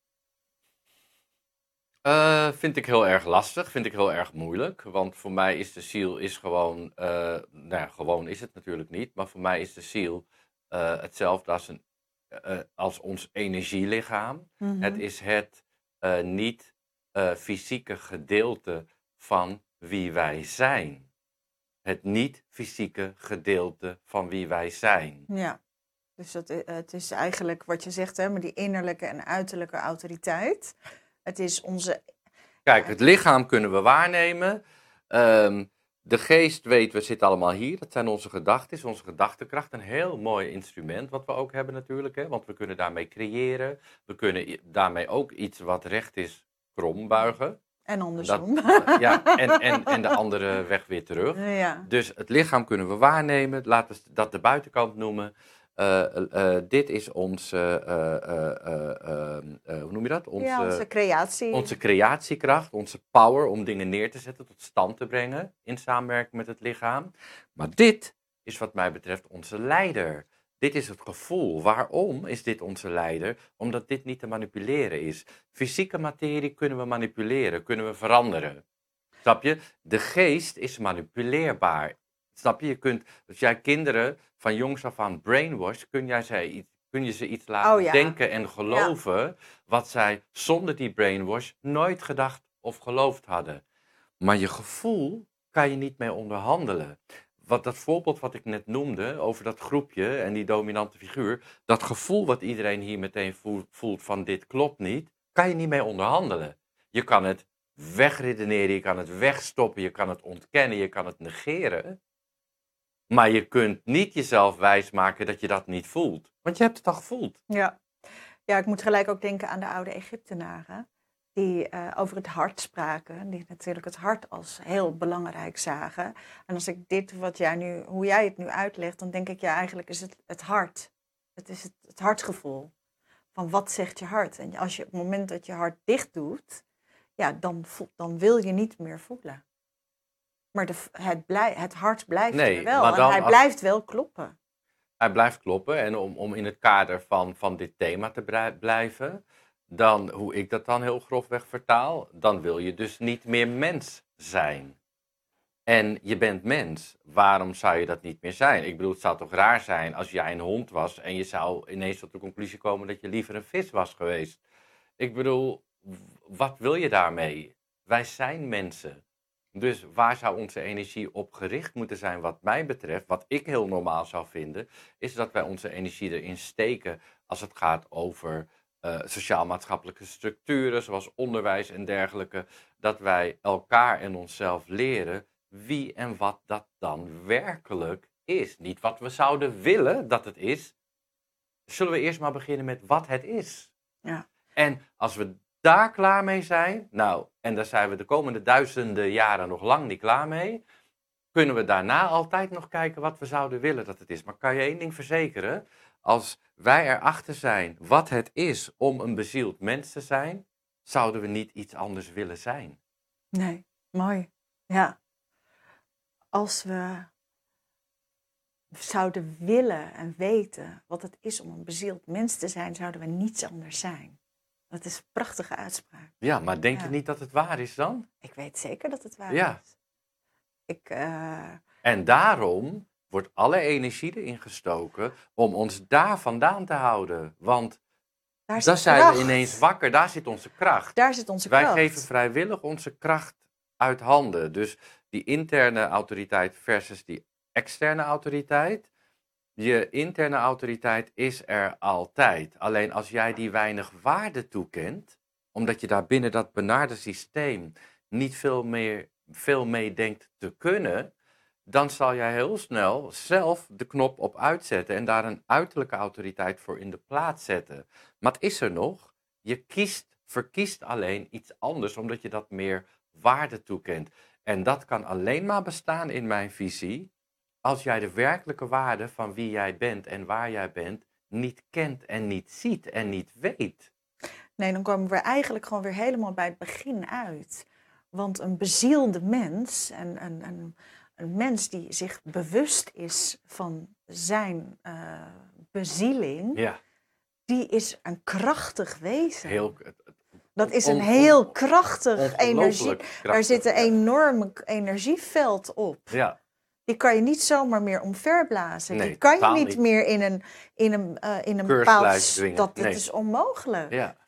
Uh, vind ik heel erg lastig, vind ik heel erg moeilijk. Want voor mij is de ziel is gewoon, uh, nou ja, gewoon is het natuurlijk niet. Maar voor mij is de ziel uh, hetzelfde als, een, uh, als ons energielichaam. Mm-hmm. Het is het uh, niet uh, fysieke gedeelte van wie wij zijn. Het niet fysieke gedeelte van wie wij zijn. Ja, dus dat, het is eigenlijk wat je zegt, hè, maar die innerlijke en uiterlijke autoriteit. Het is onze... Kijk, het lichaam kunnen we waarnemen. Um, de geest weet, we zitten allemaal hier. Dat zijn onze gedachten, onze gedachtenkracht. Een heel mooi instrument wat we ook hebben natuurlijk. Hè? Want we kunnen daarmee creëren. We kunnen daarmee ook iets wat recht is, krom buigen. En andersom. Dat, ja, en, en, en de andere weg weer terug. Ja. Dus het lichaam kunnen we waarnemen. Laten we dat de buitenkant noemen. Uh, uh, dit is onze, uh, uh, uh, uh, hoe noem je dat? Onze, ja, onze creatie. Onze creatiekracht, onze power om dingen neer te zetten, tot stand te brengen in samenwerking met het lichaam. Maar dit is wat mij betreft onze leider. Dit is het gevoel. Waarom is dit onze leider? Omdat dit niet te manipuleren is. Fysieke materie kunnen we manipuleren, kunnen we veranderen. Snap je? De geest is manipuleerbaar. Snap je? Je kunt, als jij kinderen van jongs af aan brainwash, kun, jij ze, kun je ze iets laten oh, ja. denken en geloven ja. wat zij zonder die brainwash nooit gedacht of geloofd hadden. Maar je gevoel kan je niet mee onderhandelen. Wat dat voorbeeld wat ik net noemde over dat groepje en die dominante figuur, dat gevoel wat iedereen hier meteen voelt van dit klopt niet, kan je niet mee onderhandelen. Je kan het wegredeneren, je kan het wegstoppen, je kan het ontkennen, je kan het negeren. Maar je kunt niet jezelf wijsmaken dat je dat niet voelt. Want je hebt het al gevoeld. Ja. Ja, ik moet gelijk ook denken aan de oude Egyptenaren. die uh, over het hart spraken, die natuurlijk het hart als heel belangrijk zagen. En als ik dit, wat jij nu, hoe jij het nu uitlegt, dan denk ik, ja, eigenlijk is het het hart. Het is het, het hartgevoel. Van wat zegt je hart? En als je op het moment dat je hart dicht doet, ja, dan, voel, dan wil je niet meer voelen. Maar de, het, blij, het hart blijft Nee, er wel. maar dan En hij als- blijft wel kloppen. Hij blijft kloppen en om, om in het kader van, van dit thema te brei- blijven, dan, hoe ik dat dan heel grofweg vertaal, dan wil je dus niet meer mens zijn. En je bent mens. Waarom zou je dat niet meer zijn? Ik bedoel, het zou toch raar zijn als jij een hond was en je zou ineens tot de conclusie komen dat je liever een vis was geweest. Ik bedoel, w- wat wil je daarmee? Wij zijn mensen. Dus waar zou onze energie op gericht moeten zijn wat mij betreft, wat ik heel normaal zou vinden, is dat wij onze energie erin steken als het gaat over eh, sociaal-maatschappelijke structuren, zoals onderwijs en dergelijke, dat wij elkaar en onszelf leren wie en wat dat dan werkelijk is. Niet wat we zouden willen dat het is. Zullen we eerst maar beginnen met wat het is. Ja. En als we daar klaar mee zijn, nou, en daar zijn we de komende duizenden jaren nog lang niet klaar mee, kunnen we daarna altijd nog kijken wat we zouden willen dat het is. Maar kan je één ding verzekeren, als wij erachter zijn wat het is om een bezield mens te zijn, zouden we niet iets anders willen zijn. Nee, mooi. Ja. Als we zouden willen en weten wat het is om een bezield mens te zijn, zouden we niets anders zijn. Dat is een prachtige uitspraak. Ja, maar denk Ja. je niet dat het waar is dan? Ik weet zeker dat het waar Ja. is. Ik, uh, En daarom wordt alle energie erin gestoken om ons daar vandaan te houden. Want daar dan zit zijn kracht. we ineens wakker, daar zit onze kracht. Daar zit onze Wij kracht. geven vrijwillig onze kracht uit handen. Dus die interne autoriteit versus die externe autoriteit. Je interne autoriteit is er altijd. Alleen als jij die weinig waarde toekent, omdat je daar binnen dat benarde systeem niet veel, meer, veel mee denkt te kunnen, dan zal jij heel snel zelf de knop op uitzetten en daar een uiterlijke autoriteit voor in de plaats zetten. Maar het is er nog. Je kiest, verkiest alleen iets anders, omdat je dat meer waarde toekent. En dat kan alleen maar bestaan in mijn visie, als jij de werkelijke waarde van wie jij bent en waar jij bent niet kent en niet ziet en niet weet. Nee, dan komen we eigenlijk gewoon weer helemaal bij het begin uit. Want een bezielde mens, en een, een, een mens die zich bewust is van zijn uh, bezieling, Ja. die is een krachtig wezen. Heel, dat is een on, on, heel krachtig energie. Krachtig, Daar zit een enorm energieveld op. Ja. Die kan je niet zomaar meer omverblazen. Nee, die kan je niet, niet meer in een, in een, uh, in een bepaald... Dat, nee. dat is onmogelijk. Ja.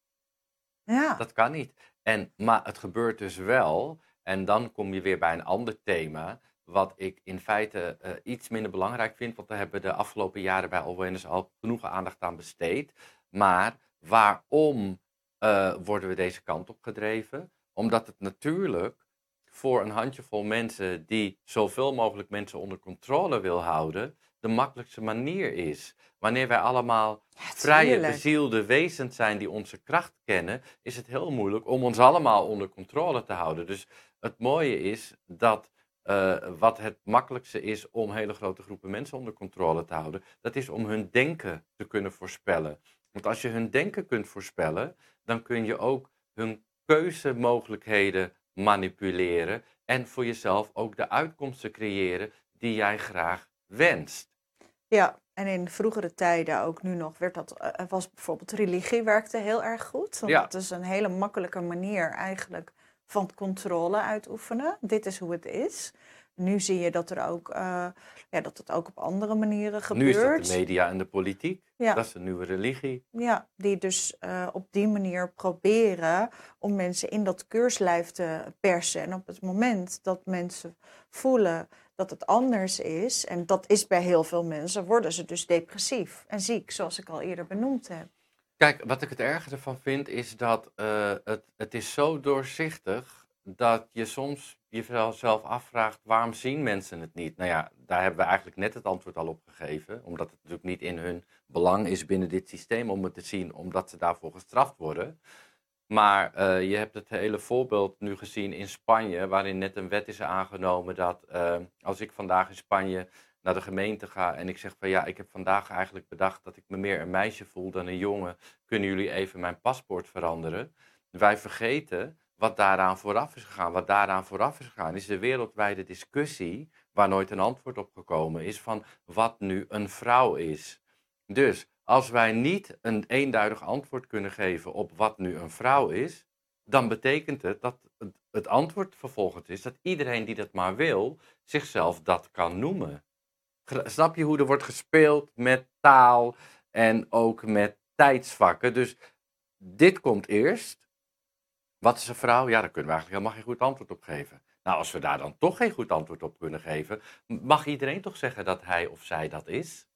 Ja. Dat kan niet. En, maar het gebeurt dus wel. En dan kom je weer bij een ander thema, wat ik in feite uh, iets minder belangrijk vind, want daar hebben we de afgelopen jaren bij Awareness al genoeg aandacht aan besteed. Maar waarom uh, worden we deze kant op gedreven? Omdat het natuurlijk voor een handjevol mensen die zoveel mogelijk mensen onder controle wil houden, de makkelijkste manier is. Wanneer wij allemaal ja, vrije, bezielde wezens zijn die onze kracht kennen, is het heel moeilijk om ons allemaal onder controle te houden. Dus het mooie is dat uh, wat het makkelijkste is om hele grote groepen mensen onder controle te houden, dat is om hun denken te kunnen voorspellen. Want als je hun denken kunt voorspellen, dan kun je ook hun keuzemogelijkheden manipuleren en voor jezelf ook de uitkomsten creëren die jij graag wenst. Ja, en in vroegere tijden, ook nu nog, werd dat, uh, was bijvoorbeeld religie werkte heel erg goed. Want ja. dat is een hele makkelijke manier eigenlijk van controle uitoefenen. Dit is hoe het is. Nu zie je dat, er ook, uh, ja, dat het ook op andere manieren gebeurt. Nu is dat de media en de politiek. Ja. Dat is een nieuwe religie. Ja, die dus uh, op die manier proberen om mensen in dat keurslijf te persen. En op het moment dat mensen voelen dat het anders is, en dat is bij heel veel mensen, worden ze dus depressief en ziek, zoals ik al eerder benoemd heb. Kijk, wat ik het ergste ervan vind, is dat uh, het, het is zo doorzichtig dat je soms jezelf afvraagt, waarom zien mensen het niet? Nou ja, daar hebben we eigenlijk net het antwoord al op gegeven, omdat het natuurlijk niet in hun belang is binnen dit systeem om het te zien, omdat ze daarvoor gestraft worden. Maar uh, je hebt het hele voorbeeld nu gezien in Spanje, waarin net een wet is aangenomen dat uh, als ik vandaag in Spanje naar de gemeente ga en ik zeg van ja, ik heb vandaag eigenlijk bedacht dat ik me meer een meisje voel dan een jongen, kunnen jullie even mijn paspoort veranderen? Wij vergeten wat daaraan vooraf is gegaan. Wat daaraan vooraf is gegaan is de wereldwijde discussie, waar nooit een antwoord op gekomen is, van wat nu een vrouw is. Dus als wij niet een eenduidig antwoord kunnen geven op wat nu een vrouw is, dan betekent het dat het, het antwoord vervolgens is dat iedereen die dat maar wil, zichzelf dat kan noemen. Snap je hoe er wordt gespeeld met taal en ook met tijdsvakken? Dus dit komt eerst. Wat is een vrouw? Ja, daar kunnen we eigenlijk helemaal geen goed antwoord op geven. Nou, als we daar dan toch geen goed antwoord op kunnen geven, mag iedereen toch zeggen dat hij of zij dat is?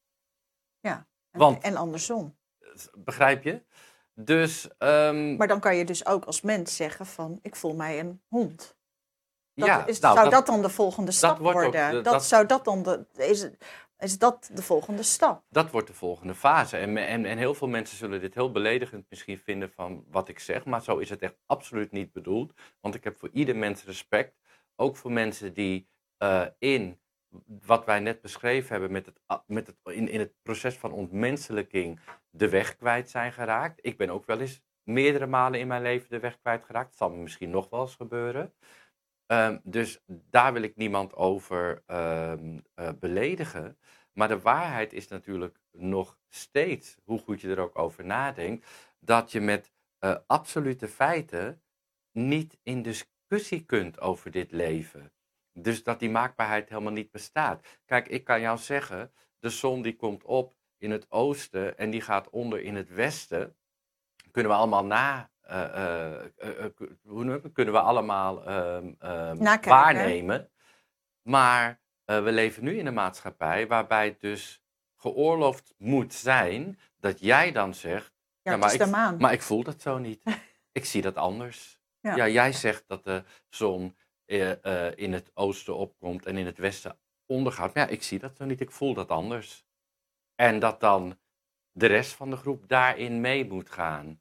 Ja, en, Want, en andersom. Begrijp je? Dus, um, maar dan kan je dus ook als mens zeggen van, ik voel mij een hond. Dat ja, is, nou, zou dat, dat dan de volgende stap dat worden? Ook, de, dat, dat, zou dat dan de, is, is dat de volgende stap? Dat wordt de volgende fase. En, en, en heel veel mensen zullen dit heel beledigend misschien vinden van wat ik zeg. Maar zo is het echt absoluut niet bedoeld. Want ik heb voor ieder mens respect. Ook voor mensen die uh, in wat wij net beschreven hebben met het, met het, in, in het proces van ontmenselijking de weg kwijt zijn geraakt. Ik ben ook wel eens meerdere malen in mijn leven de weg kwijt geraakt. Het zal me misschien nog wel eens gebeuren. Um, dus daar wil ik niemand over um, uh, beledigen. Maar de waarheid is natuurlijk nog steeds, hoe goed je er ook over nadenkt, dat je met uh, absolute feiten niet in discussie kunt over dit leven. Dus dat die maakbaarheid helemaal niet bestaat. Kijk, ik kan jou zeggen, de zon die komt op in het oosten en die gaat onder in het westen, kunnen we allemaal na... Uh, uh, uh, uh, hoe kunnen we allemaal uh, uh, waarnemen. Maar uh, we leven nu in een maatschappij waarbij het dus geoorloofd moet zijn dat jij dan zegt, ja, ja, maar, ik, maan. maar ik voel dat zo niet. Ik zie dat anders. Ja. ja, jij zegt dat de zon uh, uh, in het oosten opkomt en in het westen ondergaat. Maar ja, ik zie dat zo niet. Ik voel dat anders. En dat dan de rest van de groep daarin mee moet gaan.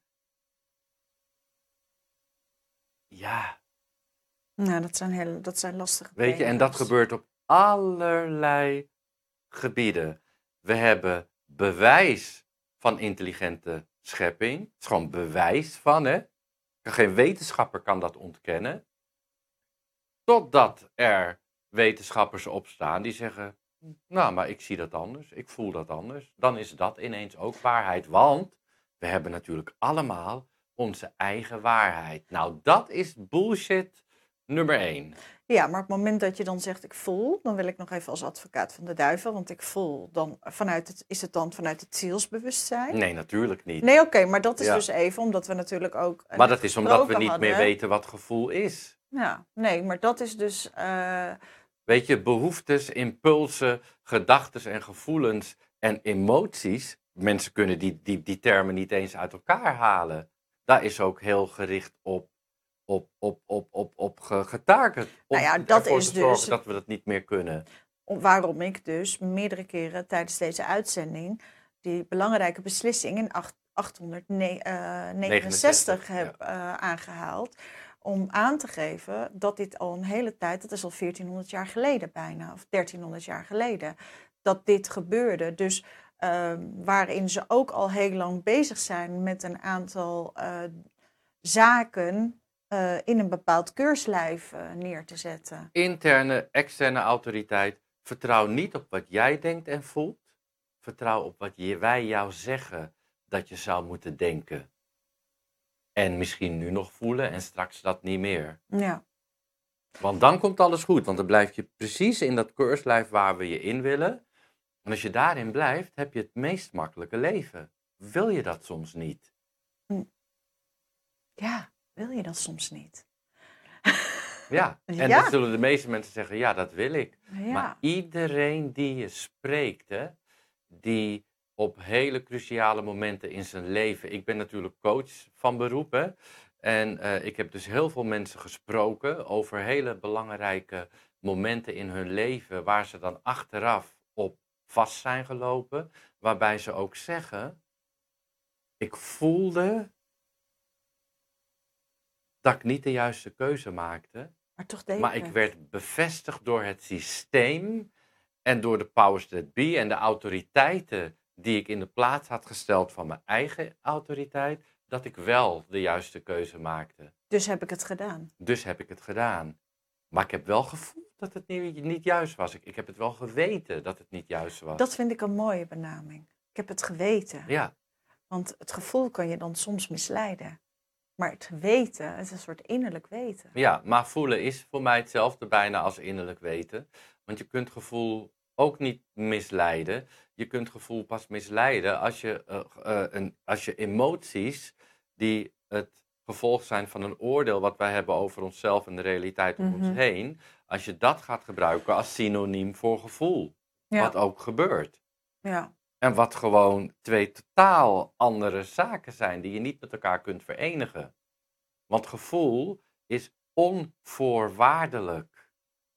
Ja. Nou, dat zijn, hele, dat zijn lastige Weet je, en dat gebeurt op allerlei gebieden. We hebben bewijs van intelligente schepping. Het is gewoon bewijs van, hè. Geen wetenschapper kan dat ontkennen. Totdat er wetenschappers opstaan die zeggen, nou, maar ik zie dat anders, ik voel dat anders. Dan is dat ineens ook waarheid, want we hebben natuurlijk allemaal onze eigen waarheid. Nou, dat is bullshit nummer één. Ja, maar op het moment dat je dan zegt ik voel, dan wil ik nog even als advocaat van de duivel, want ik voel, dan vanuit het, is het dan vanuit het zielsbewustzijn? Nee, natuurlijk niet. Nee, oké, okay, maar dat is ja. dus even omdat we natuurlijk ook... Maar dat is omdat we niet hadden. meer weten wat gevoel is. Ja, nee, maar dat is dus... Uh... Weet je, behoeftes, impulsen, gedachten en gevoelens en emoties, mensen kunnen die, die, die termen niet eens uit elkaar halen. Daar is ook heel gericht op op, op, op, op, op getarget. Om nou ja, dat ervoor is te zorgen dus, dat we dat niet meer kunnen. Waarom ik dus meerdere keren tijdens deze uitzending die belangrijke beslissing in achthonderdnegenenzestig heb ja. uh, aangehaald. Om aan te geven dat dit al een hele tijd, dat is al veertienhonderd jaar geleden bijna, of dertienhonderd jaar geleden, dat dit gebeurde. Dus uh, waarin ze ook al heel lang bezig zijn met een aantal uh, zaken uh, in een bepaald keurslijf uh, neer te zetten. Interne, externe autoriteit. Vertrouw niet op wat jij denkt en voelt. Vertrouw op wat je, wij jou zeggen dat je zou moeten denken. En misschien nu nog voelen en straks dat niet meer. Ja. Want dan komt alles goed. Want dan blijf je precies in dat keurslijf waar we je in willen. En als je daarin blijft, heb je het meest makkelijke leven. Wil je dat soms niet? Ja, wil je dat soms niet? Ja, en ja. dan zullen de meeste mensen zeggen, ja, dat wil ik. Ja. Maar iedereen die je spreekt, hè, die op hele cruciale momenten in zijn leven... Ik ben natuurlijk coach van beroep, hè, en uh, ik heb dus heel veel mensen gesproken over hele belangrijke momenten in hun leven... waar ze dan achteraf op vast zijn gelopen, waarbij ze ook zeggen... Ik voelde dat ik niet de juiste keuze maakte. Maar toch deed Maar je ik het. werd bevestigd door het systeem en door de powers that be en de autoriteiten die ik in de plaats had gesteld van mijn eigen autoriteit, dat ik wel de juiste keuze maakte. Dus heb ik het gedaan. Dus heb ik het gedaan. Maar ik heb wel gevoeld dat het niet, niet juist was. Ik, ik heb het wel geweten dat het niet juist was. Dat vind ik een mooie benaming. Ik heb het geweten. Ja, Want het gevoel kan je dan soms misleiden. Maar het weten, het is een soort innerlijk weten. ja, maar voelen is voor mij hetzelfde bijna als innerlijk weten. Want je kunt gevoel ook niet misleiden. Je kunt gevoel pas misleiden als je, uh, uh, een, als je emoties die het gevolg zijn van een oordeel wat wij hebben over onszelf en de realiteit om Mhm. ons heen, als je dat gaat gebruiken als synoniem voor gevoel. Ja. Wat ook gebeurt. Ja. En wat gewoon twee totaal andere zaken zijn die je niet met elkaar kunt verenigen. Want gevoel is onvoorwaardelijk.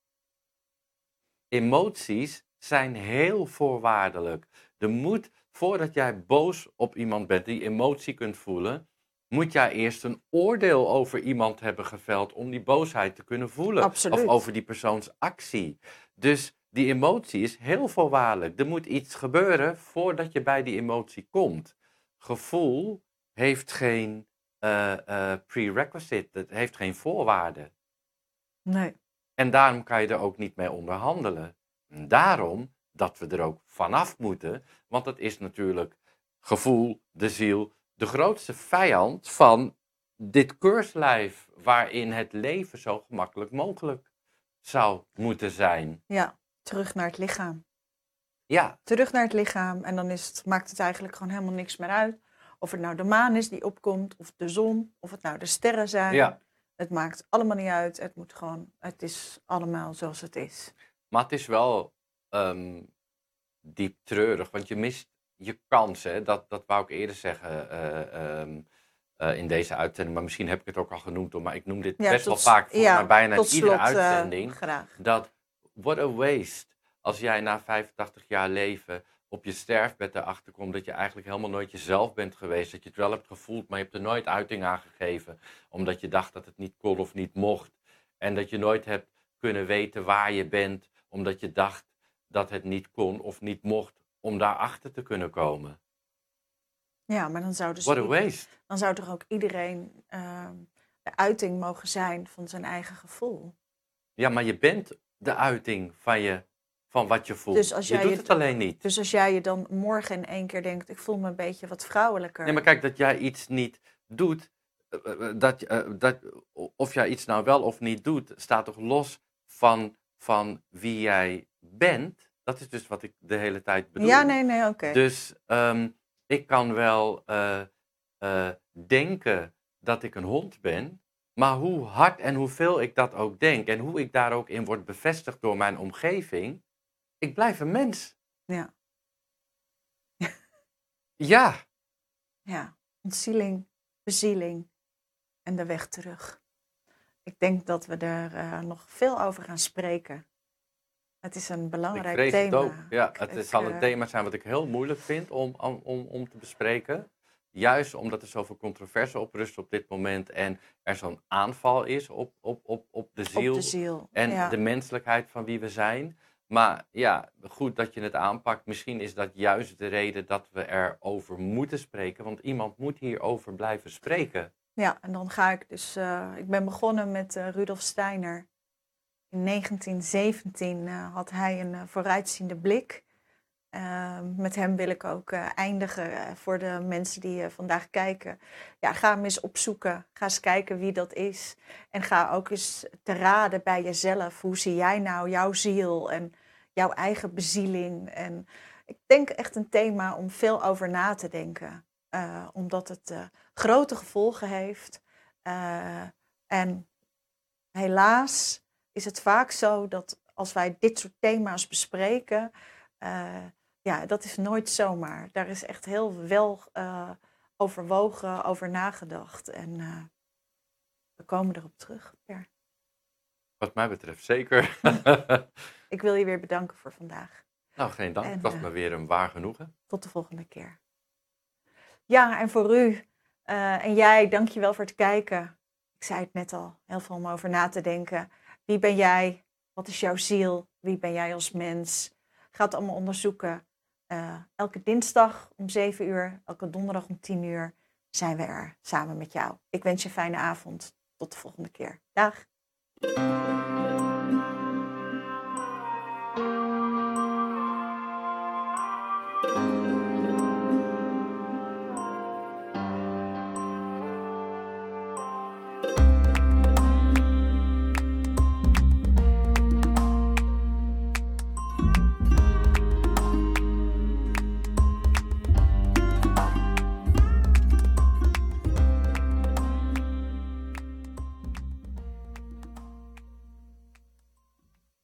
Emoties zijn heel voorwaardelijk. Er moet, voordat jij boos op iemand bent, die emotie kunt voelen, moet jij eerst een oordeel over iemand hebben geveld om die boosheid te kunnen voelen. Absoluut. Of over die persoons actie. Dus die emotie is heel voorwaardelijk. Er moet iets gebeuren voordat je bij die emotie komt. Gevoel heeft geen uh, uh, prerequisite, het heeft geen voorwaarden. Nee. En daarom kan je er ook niet mee onderhandelen. En daarom dat we er ook vanaf moeten, want het is natuurlijk gevoel, de ziel, de grootste vijand van dit keurslijf waarin het leven zo gemakkelijk mogelijk zou moeten zijn. Ja, terug naar het lichaam. Ja, Terug naar het lichaam en dan is het, maakt het eigenlijk gewoon helemaal niks meer uit. Of het nou de maan is die opkomt, of de zon, of het nou de sterren zijn. ja. Het maakt allemaal niet uit. Het moet gewoon, het is allemaal zoals het is. Maar het is wel um, diep treurig, want je mist je kans. Hè? Dat, dat wou ik eerder zeggen uh, um, uh, in deze uitzending. Maar misschien heb ik het ook al genoemd, hoor, maar ik noem dit Ja, best tot, wel vaak voor ja, mij bijna in tot iedere slot, uh, uitzending. graag. Dat, what a waste, als jij na vijfentachtig jaar leven op je sterfbed erachter komt dat je eigenlijk helemaal nooit jezelf bent geweest. Dat je het wel hebt gevoeld, maar je hebt er nooit uiting aan gegeven. Omdat je dacht dat het niet kon of niet mocht. En dat je nooit hebt kunnen weten waar je bent, omdat je dacht dat het niet kon of niet mocht, om daarachter te kunnen komen. Ja, maar dan zou, dus What a waste. dan zou toch ook iedereen uh, de uiting mogen zijn van zijn eigen gevoel. Ja, maar je bent de uiting van, je, van wat je voelt. Dus als jij je doet je, het alleen niet. Dus als jij je dan morgen in één keer denkt, ik voel me een beetje wat vrouwelijker. Nee, maar kijk, dat jij iets niet doet, uh, dat, uh, dat, of jij iets nou wel of niet doet, staat toch los van, van wie jij bent. Dat is dus wat ik de hele tijd bedoel. Ja, nee, nee, oké. Okay. Dus um, ik kan wel uh, uh, denken dat ik een hond ben, maar hoe hard en hoeveel ik dat ook denk en hoe ik daar ook in word bevestigd door mijn omgeving, ik blijf een mens. Ja. Ja. Ja, ontzieling, bezieling en de weg terug. Ik denk dat we er uh, nog veel over gaan spreken. Het is een belangrijk ik vrees thema. Het ook. Ja, ik, het ik, zal een uh, thema zijn wat ik heel moeilijk vind om, om, om te bespreken. Juist omdat er zoveel controverse op rust op dit moment en er zo'n aanval is op, op, op, op de ziel, op de ziel en ja. de menselijkheid van wie we zijn. Maar ja, goed dat je het aanpakt. Misschien is dat juist de reden dat we erover moeten spreken, want iemand moet hierover blijven spreken. Ja, en dan ga ik dus, uh, ik ben begonnen met uh, Rudolf Steiner. In negentien zeventien uh, had hij een uh, vooruitziende blik. Uh, met hem wil ik ook uh, eindigen uh, voor de mensen die uh, vandaag kijken. Ja, ga hem eens opzoeken. Ga eens kijken wie dat is. En ga ook eens te raden bij jezelf. Hoe zie jij nou jouw ziel en jouw eigen bezieling? En ik denk echt een thema om veel over na te denken. Uh, omdat het uh, grote gevolgen heeft. Uh, en helaas is het vaak zo dat als wij dit soort thema's bespreken, uh, ja, dat is nooit zomaar. Daar is echt heel wel uh, overwogen, over nagedacht. En uh, we komen erop terug, Per. Wat mij betreft zeker. Ik wil je weer bedanken voor vandaag. Nou, geen dank. En, het was uh, me weer een waar genoegen. Tot de volgende keer. Ja, en voor u uh, en jij, dank je wel voor het kijken. Ik zei het net al, heel veel om over na te denken. Wie ben jij? Wat is jouw ziel? Wie ben jij als mens? Ga het allemaal onderzoeken. Uh, elke dinsdag om zeven uur, elke donderdag om tien uur zijn we er samen met jou. Ik wens je een fijne avond. Tot de volgende keer. Dag. Thank you.